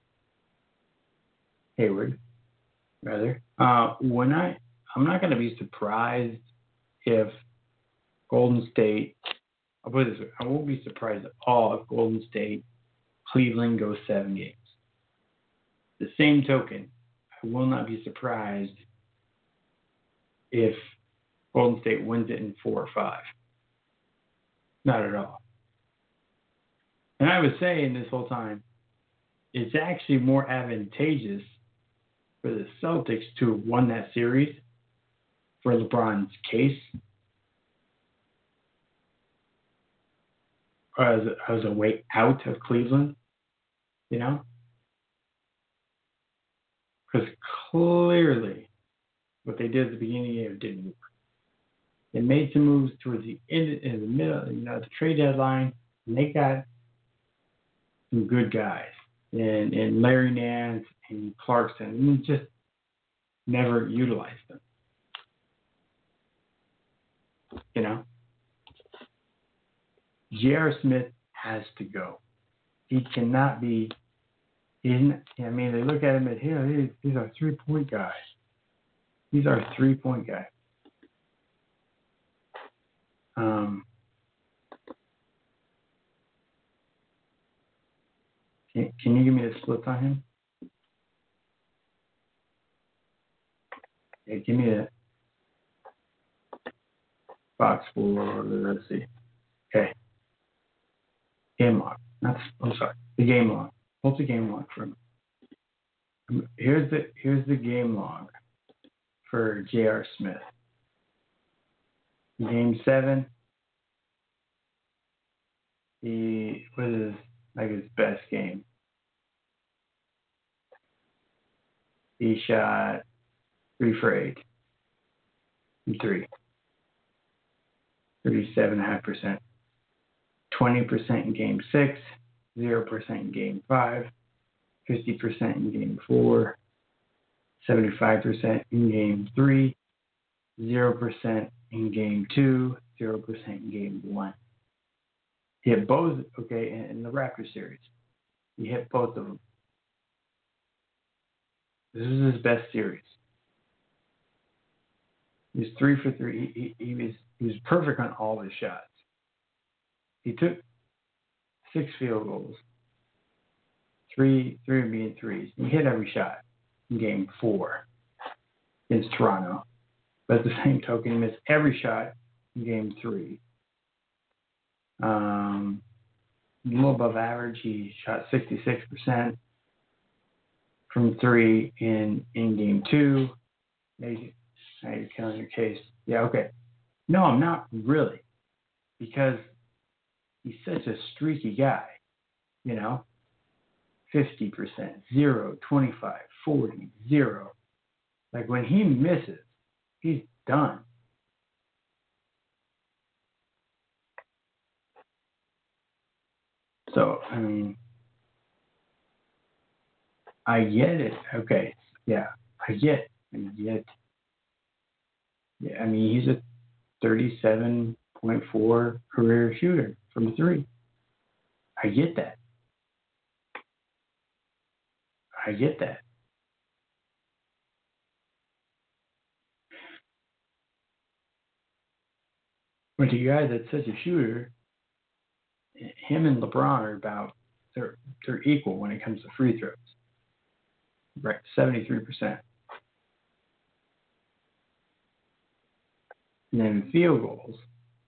Hayward, rather. Uh, when I, I'm not going to be surprised if Golden State, I'll put it this way, I won't be surprised at all if Golden State, Cleveland goes seven games. The same token, I will not be surprised if Golden State wins it in four or five. Not at all. And I was saying this whole time, it's actually more advantageous for the Celtics to have won that series for LeBron's case as, as a way out of Cleveland, you know? Because clearly what they did at the beginning of the year didn't work. They made some moves towards the end, in the middle, you know, the trade deadline, and they got some good guys, and, and Larry Nance and Clarkson, and just never utilized them. You know, J R. Smith has to go. He cannot be. He's not, I mean, they look at him and here, he's our three-point guy. He's our three-point guy. Um, can, can you give me the splits on him? Yeah, give me the box for, let's see. Okay. Game log. That's, I'm sorry. The game log. What's the game log for him? Here's the, here's the game log for J R. Smith. Game seven, he was his, like his best game. He shot three for eight and three. thirty-seven point five percent. twenty percent in game six, zero percent in game five, fifty percent in game four, seventy-five percent in game three, zero percent in game two, zero percent in game one. He hit both, okay, in, in the Raptors series. He hit both of them. This is his best series. He was three for three. He, he, he was he was perfect on all his shots. He took six field goals, three three of being threes. He hit every shot in game four against Toronto. But at the same token, he missed every shot in game three. Um, a little above average. He shot sixty-six percent from three in, in game two. Now you're killing your case. Yeah, okay. No, I'm not really. Because he's such a streaky guy. You know? fifty percent, zero, twenty-five, forty, zero. Like when he misses, he's done. So, I mean, I get it. Okay. Yeah, I get I get Yeah, I mean, he's a thirty-seven point four career shooter from three. I get that. I get that. But the guy that's such a shooter, him and LeBron are about, they're, they're equal when it comes to free throws. right, seventy-three percent. And then field goals,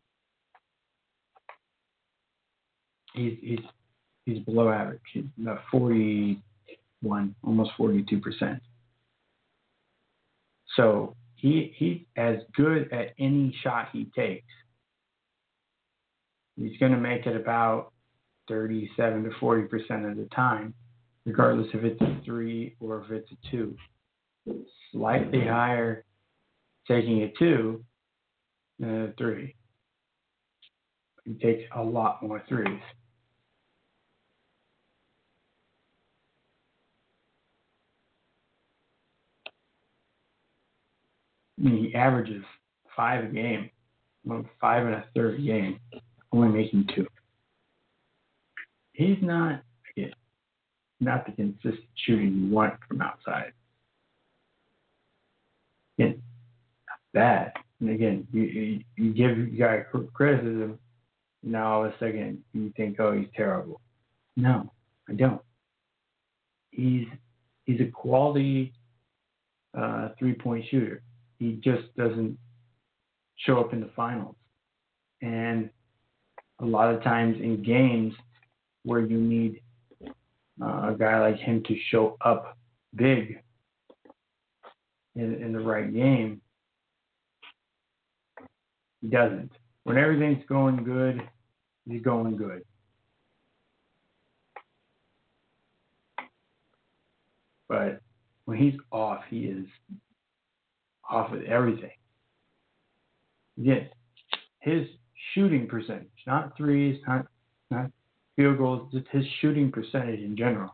he's he's he's below average. He's about forty-one, almost forty-two percent. So he he's as good at any shot he takes. He's going to make it about thirty-seven to forty percent of the time, regardless if it's a three or if it's a two. Slightly higher taking a two than a three. He takes a lot more threes. I mean, he averages five a game, well, five and a third a game, only making two. He's not, again, not the consistent shooting you want from outside. Again, not bad. And again, you, you, you give the guy criticism, now all of a sudden you think, oh, he's terrible. No, I don't. He's he's a quality uh, three-point shooter. He just doesn't show up in the finals. And a lot of times in games where you need uh, a guy like him to show up big in, in the right game, he doesn't. When everything's going good, he's going good. But when he's off, he is off with everything. Again, his shooting percentage, not threes, not not field goals, just his shooting percentage in general.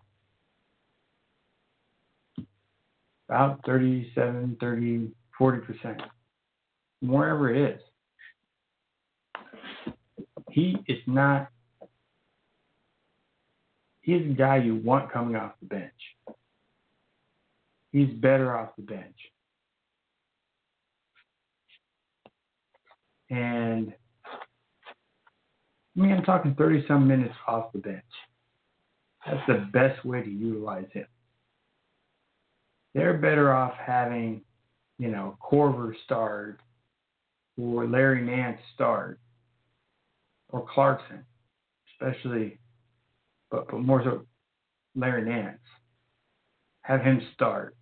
About thirty-seven, thirty, forty percent. Wherever it is. He is not, he's a guy you want coming off the bench. He's better off the bench. And I mean, I'm talking thirty-some minutes off the bench. That's the best way to utilize him. They're better off having, you know, Korver start or Larry Nance start or Clarkson, especially, but, but more so Larry Nance. Have him start.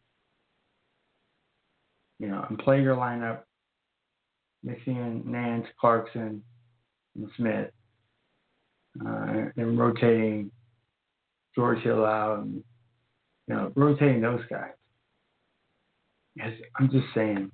You know, and play your lineup, mixing in Nance, Clarkson, and Smith, uh, and rotating George Hill out, and, you know, rotating those guys. Yes, I'm just saying.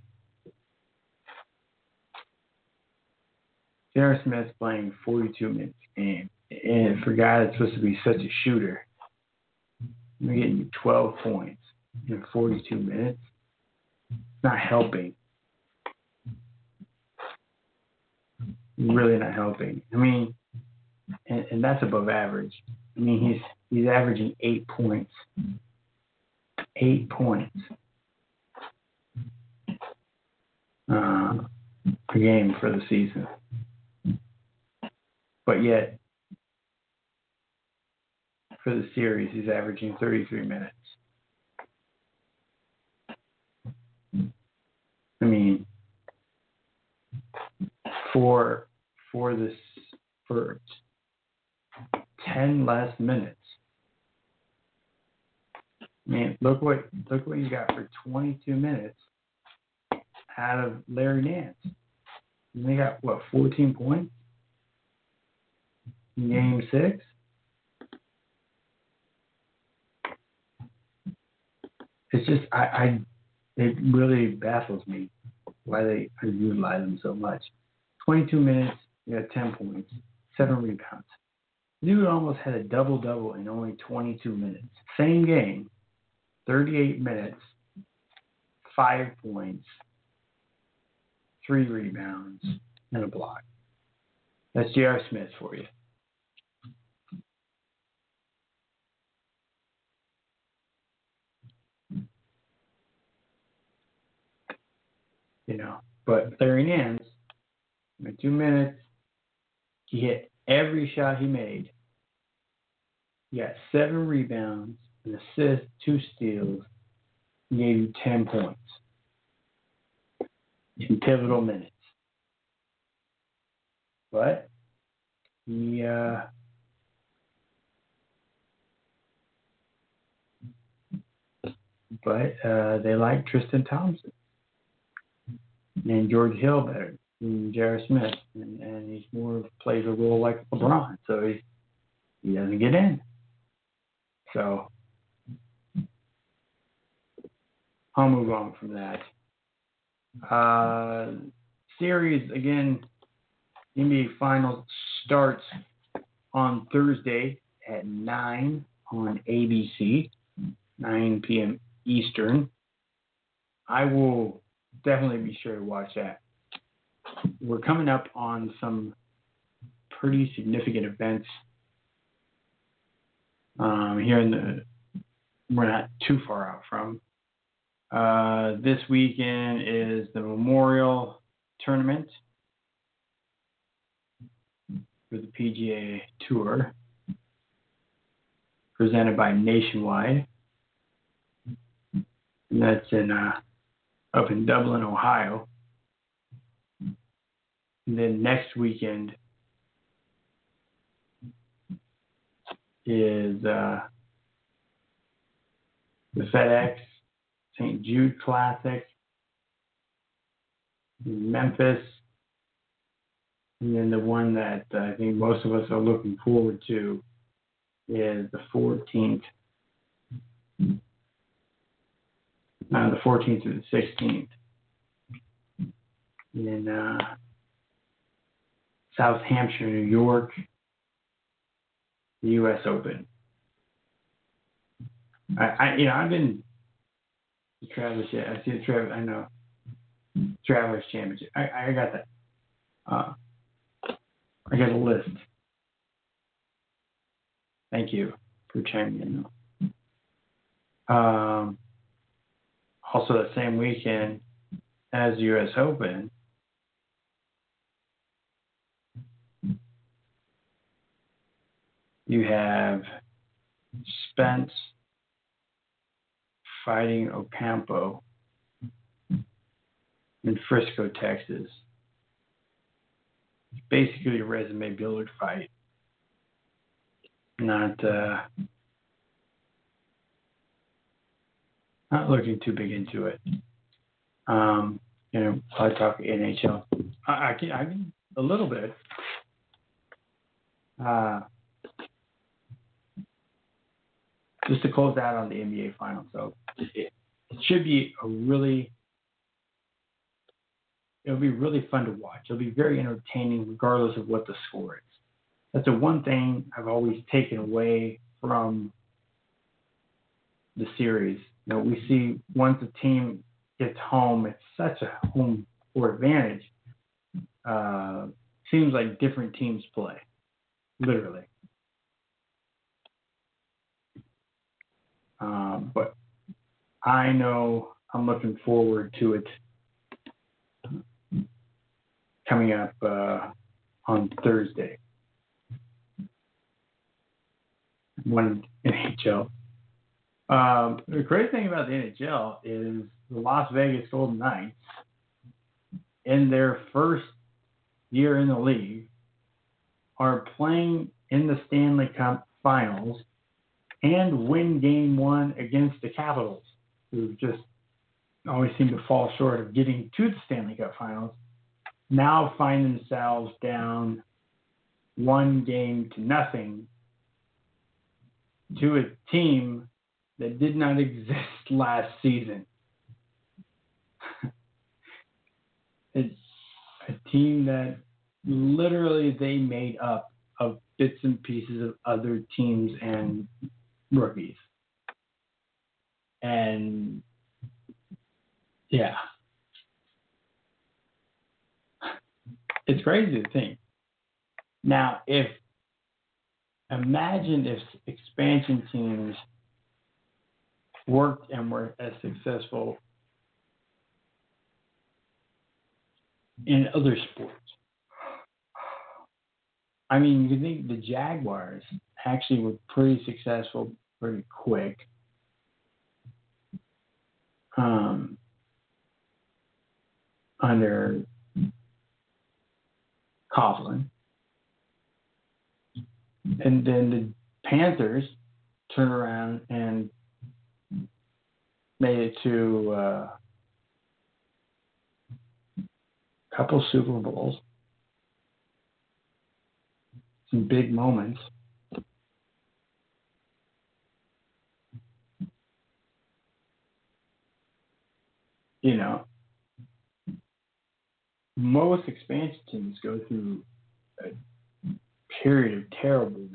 J R. Smith's playing forty-two minutes a game, and for a guy that's supposed to be such a shooter, you're getting you twelve points in forty-two minutes. It's not helping. Really not helping. I mean, and, and that's above average. I mean, he's he's averaging eight points. Eight points uh, per game for the season. But yet, for the series, he's averaging thirty-three minutes. I mean, for for this for ten less minutes. I mean, look what look what you got for twenty-two minutes out of Larry Nance. And they got what, fourteen points in game six? It's just I, I it really baffles me why they utilize him so much. twenty-two minutes, you got ten points, seven rebounds. Dude almost had a double-double in only twenty-two minutes. Same game, thirty-eight minutes, five points, three rebounds, and a block. That's J R. Smith for you. You know, but Larry Nance, in two minutes, he hit every shot he made. He got seven rebounds an assist, two steals, and gave you ten points in pivotal minutes. But he uh, but uh, they like Tristan Thompson and George Hill better than J R. Smith, and, and he's more plays a role like LeBron, so he he doesn't get in. So I'll move on from that. Uh, series again. N B A Finals starts on Thursday at nine on A B C, nine p.m. Eastern. I will definitely be sure to watch that. We're coming up on some pretty significant events um, here in the, we're not too far out from. Uh, this weekend is the Memorial Tournament for the P G A Tour, presented by Nationwide, and that's in uh, up in Dublin, Ohio. And then next weekend is uh, the FedEx Saint Jude Classic in Memphis. And then the one that uh, I think most of us are looking forward to is the fourteenth, uh, the fourteenth to the sixteenth in uh, South Hampshire, New York, the U S Open. I, I you know, I've been the Travelers. I see the Travelers. I know Travelers Championship. I, I got that. Uh, I got a list. Thank you for chiming in. Um, also, the same weekend as the U S Open, you have Spence fighting Ocampo in Frisco, Texas. It's basically a resume builder fight. Not uh, not looking too big into it. Um, you know, I talk N H L. I, I can I can a little bit. Uh, just to close out on the N B A Finals, so it, it should be a really. It'll be really fun to watch. It'll be very entertaining, regardless of what the score is. That's the one thing I've always taken away from the series. You know, we see once a team gets home, it's such a home court advantage. Uh, seems like different teams play, literally. Um, but I know I'm looking forward to it coming up uh, on Thursday. One N H L. Um, the crazy thing about the N H L is the Las Vegas Golden Knights, in their first year in the league, are playing in the Stanley Cup Finals and win Game One against the Capitals, who just always seem to fall short of getting to the Stanley Cup Finals. Now find themselves down one game to nothing to a team that did not exist last season. It's a team that literally they made up of bits and pieces of other teams and rookies. And yeah. It's crazy to think. Now, if imagine if expansion teams worked and were as successful in other sports. I mean, you think the Jaguars actually were pretty successful pretty quick. um, under Coughlin. And then the Panthers turned around and made it to uh, a couple Super Bowls, some big moments. You know, most expansion teams go through a period of terribleness.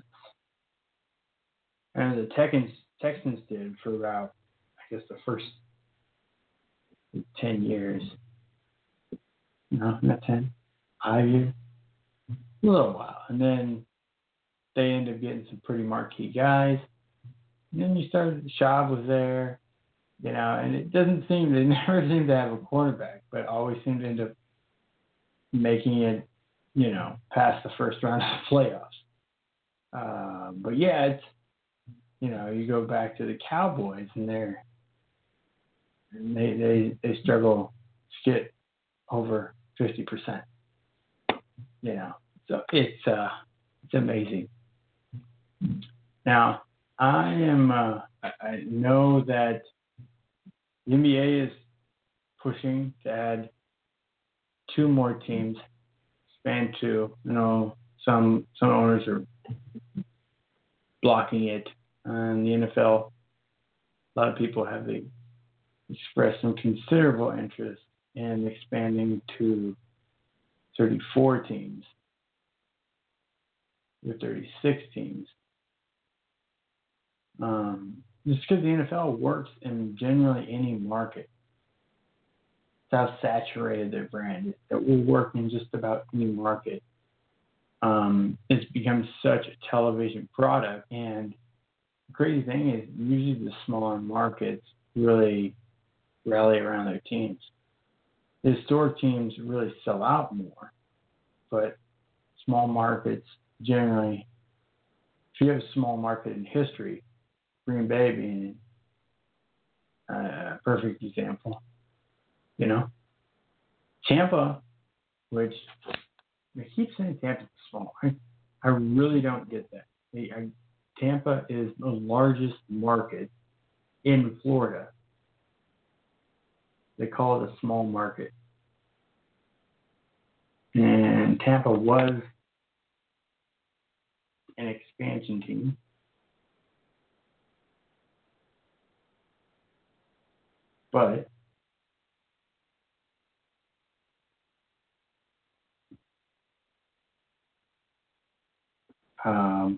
And the Texans, Texans did for about, I guess, the first ten years. No, not ten. Five years. A little while. And then they ended up getting some pretty marquee guys. And then you started, Schaub was there, you know, and it doesn't seem, they never seem to have a quarterback, but always seem to end up making it, you know, past the first round of the playoffs. Uh, but yeah, it's, you know, you go back to the Cowboys and they're, and they, they, they struggle to get over fifty percent, you know, so it's, uh, it's amazing. Now, I am, uh, I know that the N B A is pushing to add two more teams, span two. You know, some some owners are blocking it. And the N F L, a lot of people have expressed some considerable interest in expanding to thirty-four teams or thirty-six teams. Um, just because the N F L works in generally any market. It's how saturated their brand is. It will work in just about any market. Um, it's become such a television product, and the crazy thing is usually the smaller markets really rally around their teams. The historic teams really sell out more, but small markets generally, if you have a small market in history, Green Bay being a perfect example, you know. Tampa, which I keep saying Tampa's small. I, I really don't get that. I, I, Tampa is the largest market in Florida. They call it a small market. And Tampa was an expansion team. But um,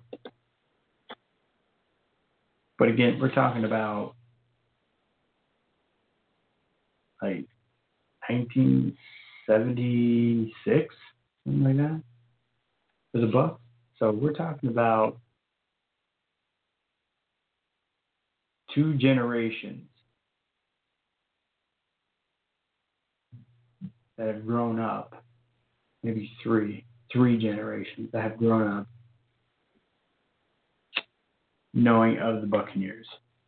but again, we're talking about like nineteen seventy-six, something like that, for the Bucs. So we're talking about two generations that have grown up, maybe three, three generations that have grown up knowing of the Buccaneers.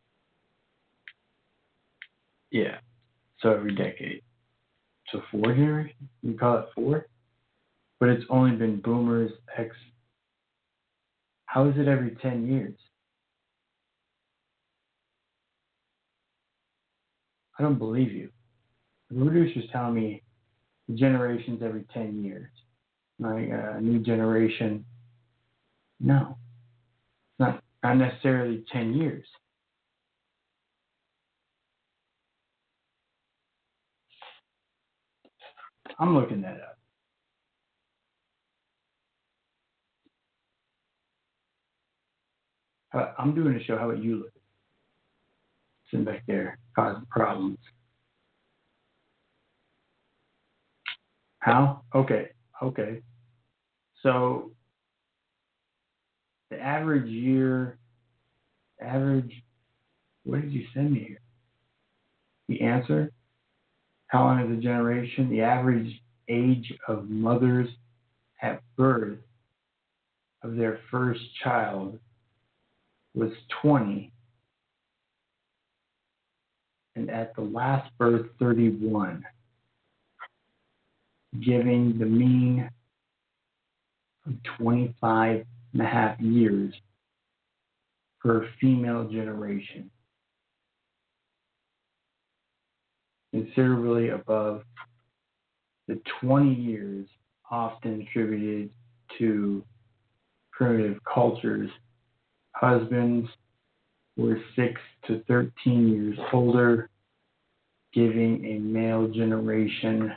Yeah. So every decade. So four generations? You call it four? But it's only been boomers, X. How is it every ten years? I don't believe you. The producer's telling me the generations every ten years. Like a new generation. No. It's not, not necessarily ten years. I'm looking that up. Uh, I'm doing a show. How about you look? Sitting back there causing problems. How? Okay. Okay. So the average year, average, what did you send me here? The answer? How long is a generation? The average age of mothers at birth of their first child was twenty. and at the last birth, thirty-one, giving the mean of twenty-five and a half years per female generation, considerably above the twenty years often attributed to primitive cultures. Husbands were six to thirteen years older, giving a male generation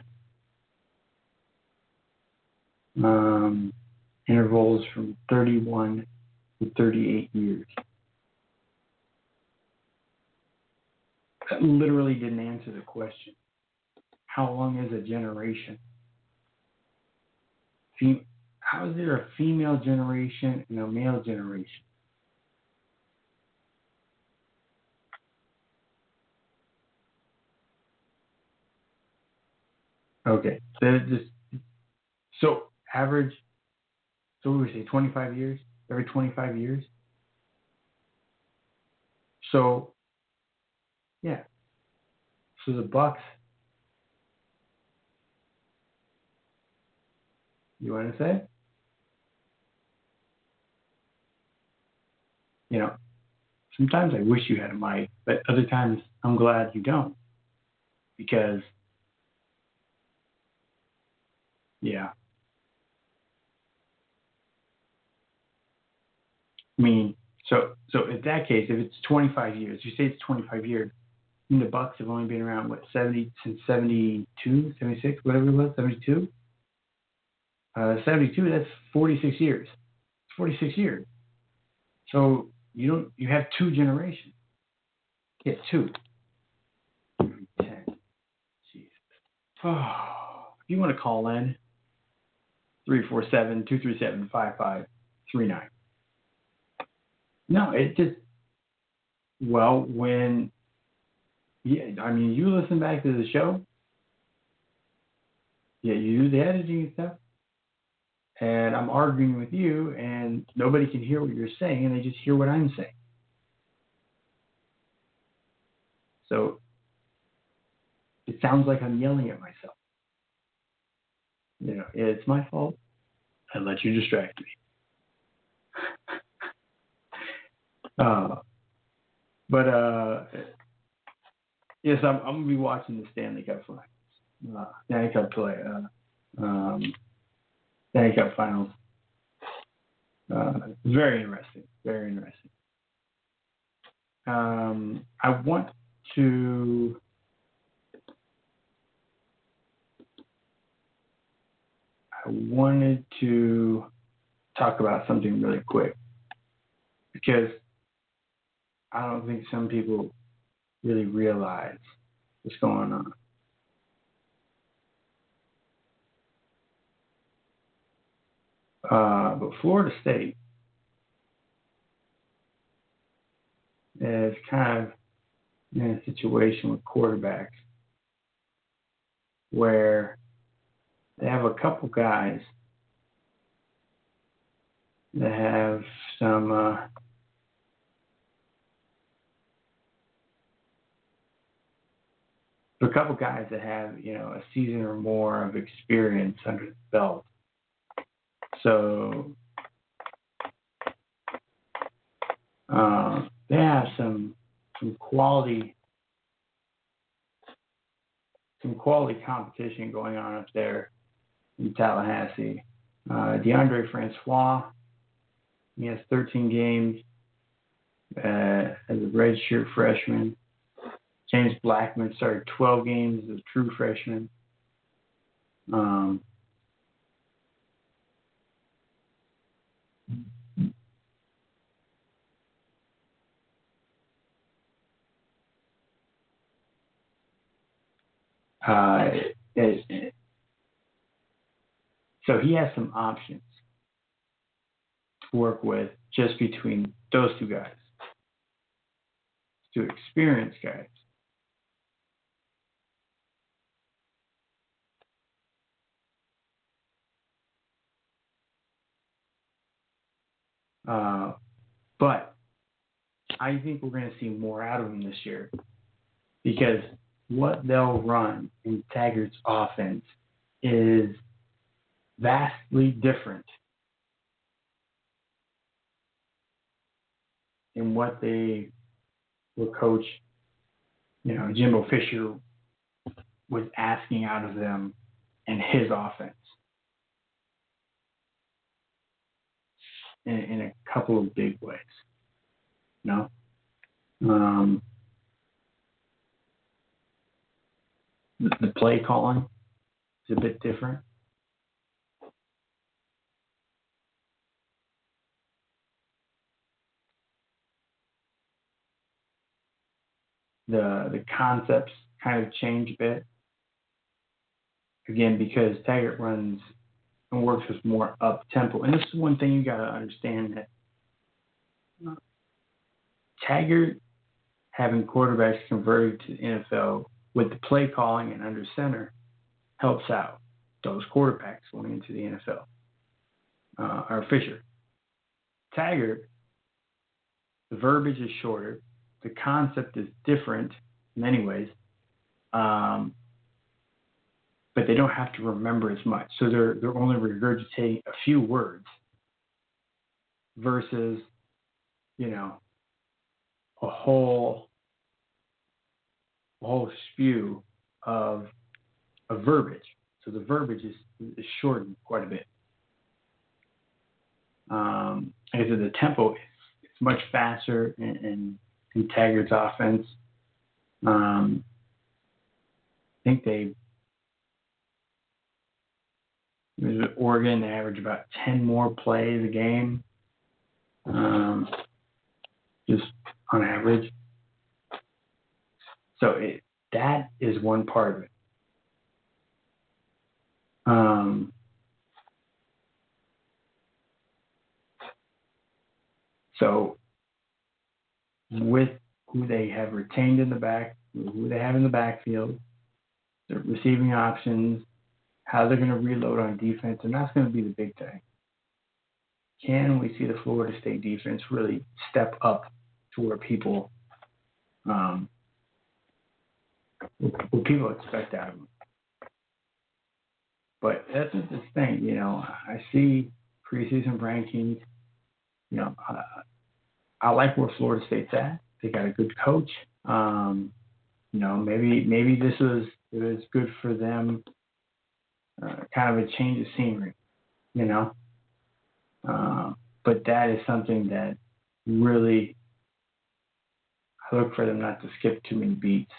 um, intervals from thirty-one to thirty-eight years. That literally didn't answer the question. How long is a generation? Fem- How is there a female generation and a male generation? Okay, so, just, so average, so what would we say, twenty-five years? Every twenty-five years? So, yeah. So the Bucks, you want to say? You know, sometimes I wish you had a mic, but other times I'm glad you don't. Because, yeah. I mean, so so in that case, if it's twenty-five years, you say it's twenty-five years, and the Bucks have only been around, what, seventy, since seventy-two, seventy-six, whatever it was, seventy-two? Uh, seventy-two, that's forty-six years. It's forty-six years. So you don't, you have two generations. Yeah, two. ten. Jesus. Oh, if you want to call in, three four seven, two three seven, five five three nine. No, it just, well, when, yeah, I mean, you listen back to the show, yeah, you do the editing and stuff, and I'm arguing with you, and nobody can hear what you're saying, and they just hear what I'm saying. So it sounds like I'm yelling at myself. You know, it's my fault. I let you distract me. uh, but uh, yes, I'm, I'm gonna be watching the Stanley Cup Finals. Uh, Stanley Cup play. Uh, um, Stanley Cup Finals. Uh, very interesting. Very interesting. Um, I want to. I wanted to talk about something really quick because I don't think some people really realize what's going on. Uh, but Florida State is kind of in a situation with quarterbacks where they have a couple guys that have some uh, a couple guys that have, you know, a season or more of experience under the belt. So uh, they have some some quality some quality competition going on up there in Tallahassee. Uh, DeAndre Francois, he has thirteen games uh, as a redshirt freshman. James Blackman started twelve games as a true freshman. Um, uh, it, it, so he has some options to work with just between those two guys, two experienced guys. Uh, but I think we're going to see more out of him this year because what they'll run in Taggart's offense is vastly different than what they will coach, you know, Jimbo Fisher was asking out of them in his offense. In, in a couple of big ways. No? Um, the, the play calling is a bit different. The the concepts kind of change a bit. Again, because Taggart runs and works with more up tempo. And this is one thing you got to understand, that Taggart having quarterbacks converted to the N F L with the play calling and under center helps out those quarterbacks going into the N F L. Uh, or Fisher. Taggart, the verbiage is shorter. The concept is different in many ways. Um, but they don't have to remember as much. So they're they're only regurgitating a few words versus, you know, a whole a whole spew of of verbiage. So the verbiage is, is shortened quite a bit. Um, like I said, the tempo is it's much faster in, in, in Taggart's offense. Um, I think they With Oregon, they average about ten more plays a game, um, just on average. So it, that is one part of it. Um, so with who they have retained in the back, who they have in the backfield, their receiving options, how they're going to reload on defense, and that's going to be the big thing. Can we see the Florida State defense really step up to where people, um, what people expect out of them? But that's just the thing, you know. I see preseason rankings. You know, uh, I like where Florida State's at. They got a good coach. Um, you know, maybe maybe this was it was good for them. Uh, kind of a change of scenery, you know. Uh, but that is something that really, I look for them not to skip too many beats.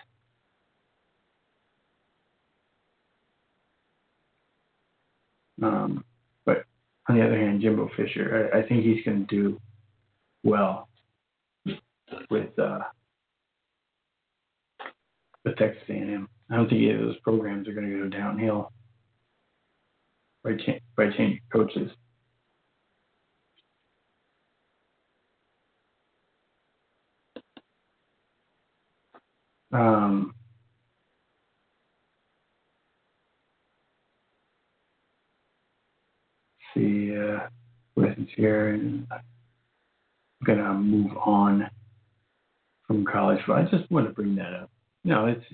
Um, but on the other hand, Jimbo Fisher, I, I think he's going to do well with uh, with Texas A and M. I don't think either of those programs are going to go downhill by, cha- by changing coaches. Um, see, uh, questions here, and I'm gonna move on from college. But I just want to bring that up. You know, it's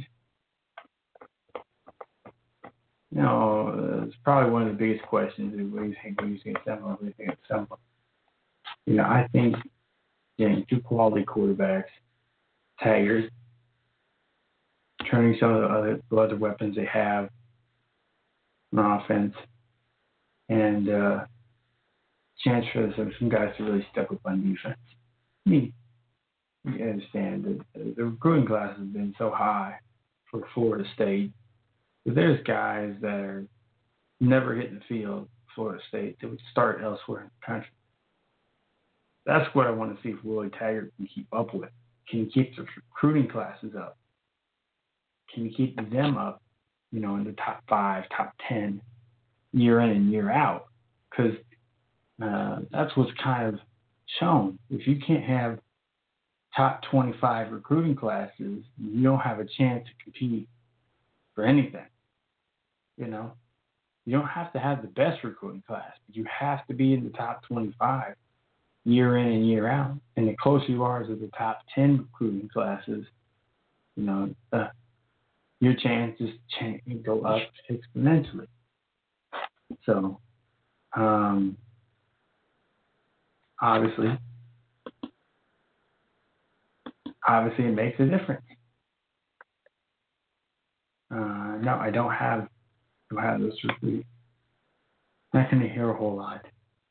you know, it's probably one of the biggest questions. What do you think? What do you think? What do you think? Something. You know, I think getting two quality quarterbacks, Taggart, turning some of the other the other weapons they have on offense, and uh, chance for some, some guys to really step up on defense. I mean, you understand that the recruiting class has been so high for Florida State. But there's guys that are never hitting the field, Florida State, that would start elsewhere in the country. That's what I want to see if Willie Taggart can keep up with. Can he keep the recruiting classes up? Can he keep them up, you know, in the top five, top ten, year in and year out? Because uh, that's what's kind of shown. If you can't have top twenty-five recruiting classes, you don't have a chance to compete for anything. You know, you don't have to have the best recruiting class, but you have to be in the top twenty-five year in and year out. And the closer you are to the top ten recruiting classes, you know, uh, your chances change, go up exponentially. So, um, obviously, obviously it makes a difference. Uh, no, I don't have, don't have those recruiting. Not going to hear a whole lot.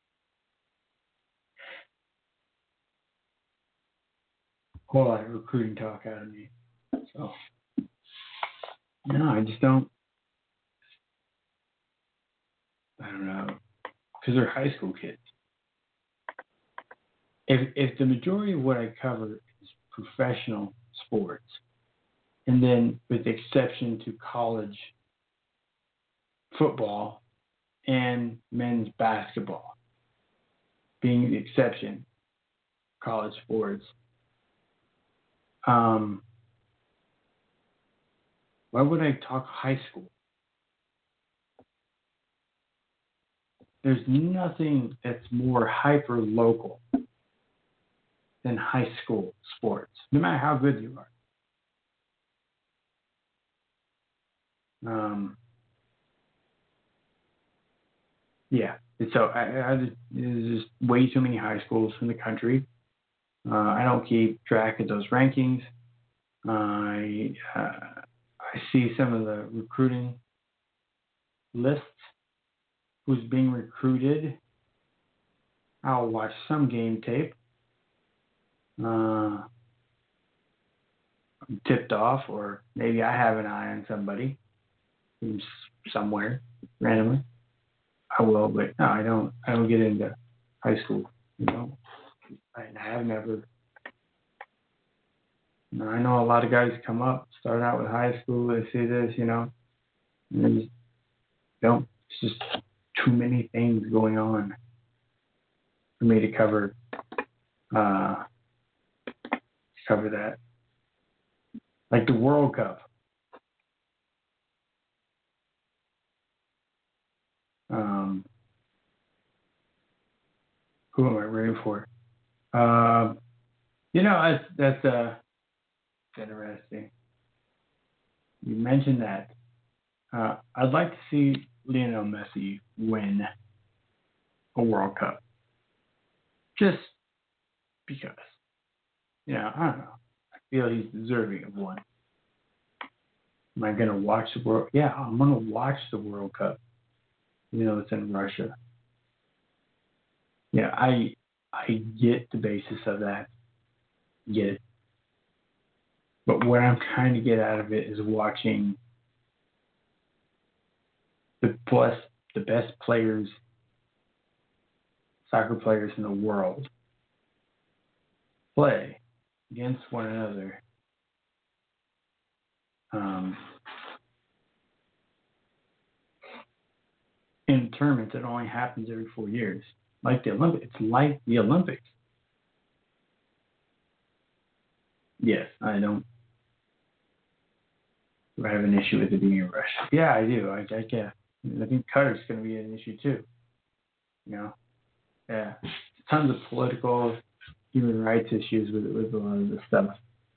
Whole lot of recruiting talk out of me. So, no, I just don't. I don't know, because they're high school kids. If if the majority of what I cover is professional sports, and then with the exception to college football and men's basketball being the exception, college sports, um, why would I talk high school? There's nothing that's more hyper local than high school sports, no matter how good you are. Um, yeah, and so I, I just, there's just way too many high schools in the country. Uh, I don't keep track of those rankings. I uh, I see some of the recruiting lists. Who's being recruited? I'll watch some game tape. Uh, I'm tipped off, or maybe I have an eye on somebody who's somewhere randomly. I will, but no, I don't. I don't get into high school. You know, I have never. You know, I know a lot of guys come up, start out with high school. They see this, you know, and they just don't. It's just too many things going on for me to cover uh, cover that. Like the World Cup. Um, who am I rooting for? Uh, you know, that's, that's uh, interesting. You mentioned that. Uh, I'd like to see Lionel Messi win a World Cup. Just because. You know, I don't know. I feel he's deserving of one. Am I going to watch the World? Yeah, I'm going to watch the World Cup. You know, it's in Russia. Yeah, I I get the basis of that. Get it. But what I'm trying to get out of it is watching the plus the best players, soccer players in the world, play against one another. Um, in tournaments, it only happens every four years. Like the Olympics. It's like the Olympics. Yes, I don't. Do I have an issue with it being in Russia? Yeah, I do. I, I yeah. I think Qatar's going to be an issue too. You know, yeah, tons of political, human rights issues with with a lot of this stuff.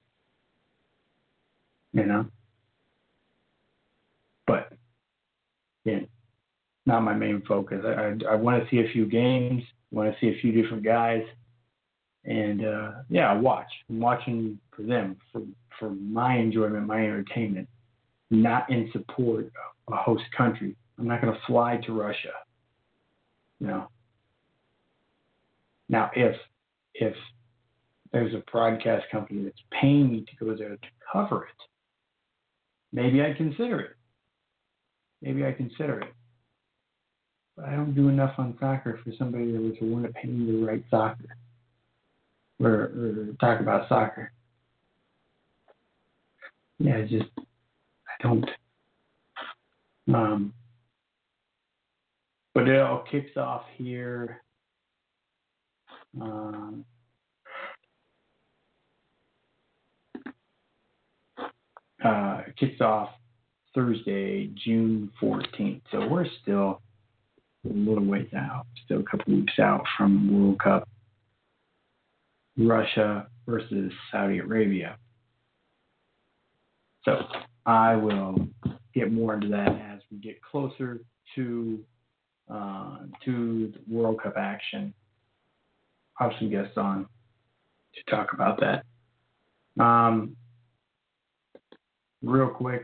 You know, but yeah, not my main focus. I I, I want to see a few games. Want to see a few different guys, and uh, yeah, watch. I'm watching for them, for for my enjoyment, my entertainment, not in support of a host country. I'm not going to fly to Russia. You know. Now, if if there's a broadcast company that's paying me to go there to cover it, maybe I'd consider it. Maybe I consider it. But I don't do enough on soccer for somebody that was willing to pay me to write soccer or, or talk about soccer. Yeah, I just I don't. Um, but it all kicks off here. Um, uh, it kicks off Thursday, June fourteenth. So we're still a little ways out, still a couple weeks out from World Cup. Russia versus Saudi Arabia. So I will get more into that as we get closer to uh, to the World Cup action. I'll have some guests on to talk about that. Um, real quick,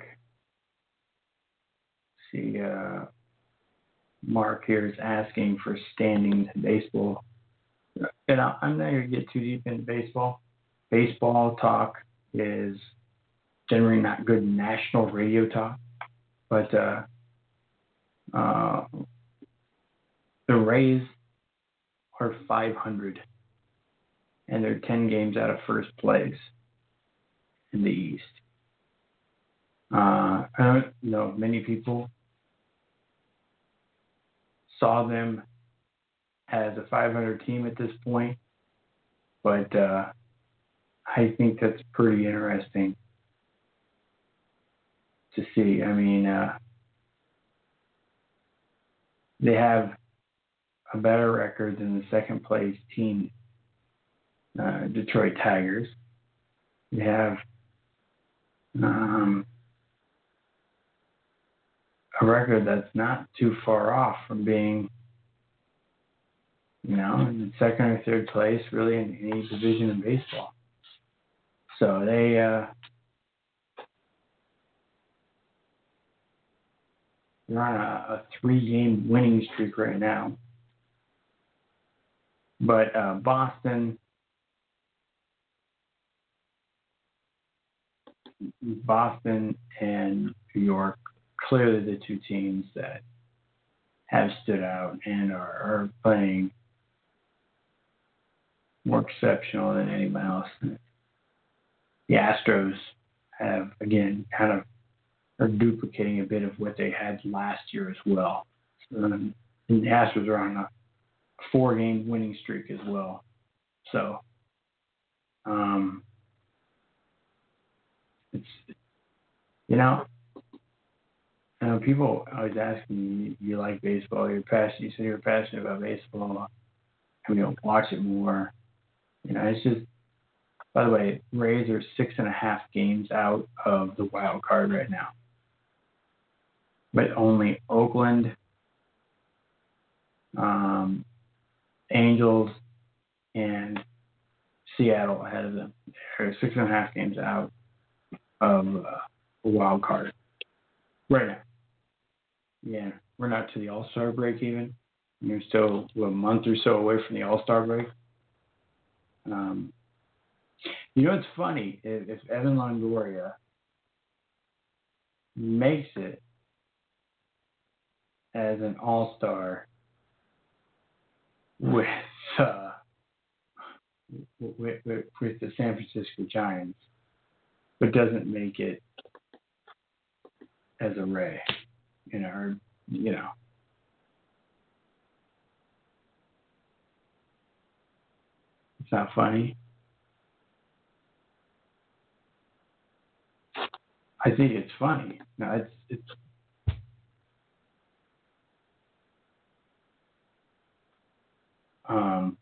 see, uh, Mark here is asking for standings in baseball. And I'm not going to get too deep into baseball. Baseball talk is generally not good national radio talk, but uh, uh, the Rays are five hundred, and they're ten games out of first place in the East. Uh, I don't know, many people saw them as a five hundred team at this point, but uh, I think that's pretty interesting to see. I mean, uh, they have a better record than the second place team, uh, Detroit Tigers. They have um, a record that's not too far off from being, you know, in second or third place, really, in any division in baseball. So they, uh, they're on a, a three-game winning streak right now. But uh, Boston, Boston and New York, clearly the two teams that have stood out and are, are playing more exceptional than anyone else. The Astros have, again, kind of are duplicating a bit of what they had last year as well. So, and the Astros are on a four-game winning streak as well. So, um, it's, you know, you know, people always ask me, you like baseball, you're passionate, you say you're passionate about baseball, and we don't watch it more. You know, it's just, by the way, Rays are six and a half games out of the wild card right now. But only Oakland, um, Angels, and Seattle ahead of them. They're six and a half games out of uh, the wild card right now. Yeah, we're not to the All-Star break even. We're still a month or so away from the All-Star break. Um, you know what's funny? If, if Evan Longoria makes it as an All-Star with, uh, with, with with the San Francisco Giants, but doesn't make it as a Ray, you know, or, you know. It's not funny. I think it's funny. No, it's it's. Um,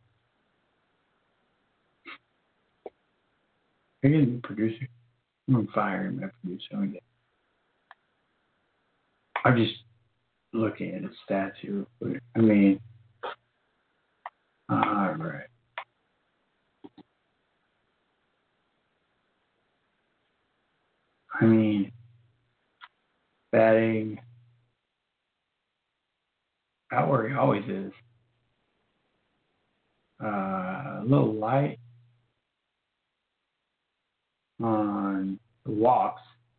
I get a new producer. I'm firing my producer. I'm just looking at his stats here. I mean, uh, all right. I mean, batting out where he always is. Uh, a little light on the walks.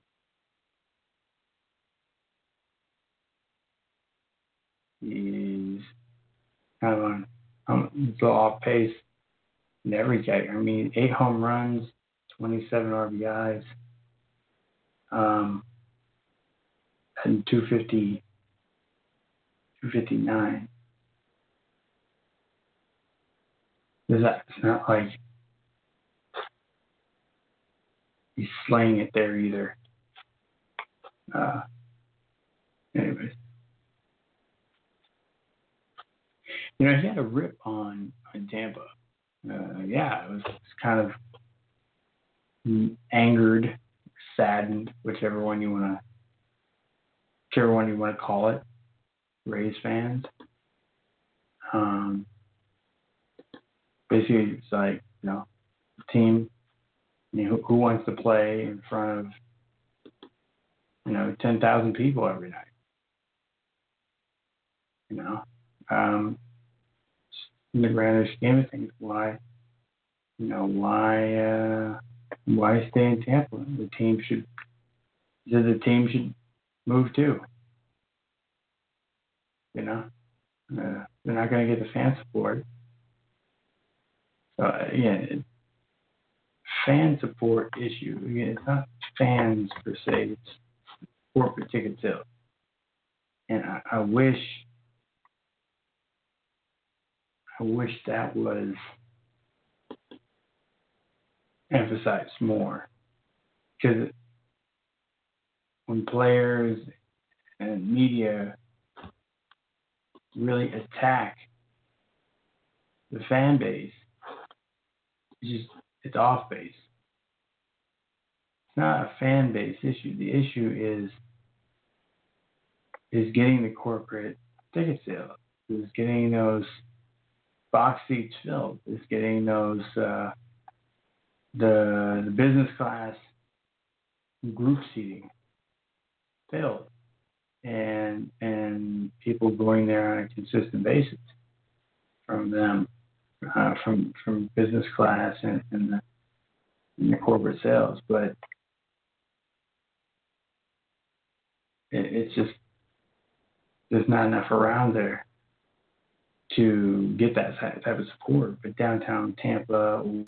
He's kind of on, um, he's a little off pace in every category. I mean, eight home runs, twenty-seven R B Is. Um, and two fifty, two fifty-nine. Is that, it's not like he's slaying it there either. Uh, anyways. You know, he had a rip on, on Tampa. Uh, yeah, it was, it was kind of angered, saddened, whichever one you want to, whichever one you want to call it, Rays fans. Um, basically, it's like, you know, the team, you know, who, who wants to play in front of, you know, ten thousand people every night? You know, um, in the grander scheme of things, why, you know, why, uh, why stay in Tampa? The team should, the team should move too. You know, uh, they're not going to get the fan support. So uh, yeah, it, fan support issue. Again, it's not fans per se. It's corporate ticket sales, and I, I wish. I wish that was emphasized more, because when players and media really attack the fan base, it's just it's off base. It's not a fan base issue. The issue is is getting the corporate ticket sales, is getting those box seats filled, is getting those uh, the the business class group seating filled, and and people going there on a consistent basis from them, uh, from from business class and, and, the, and the corporate sales. But it, it's just there's not enough around there to get that type of support. But downtown Tampa,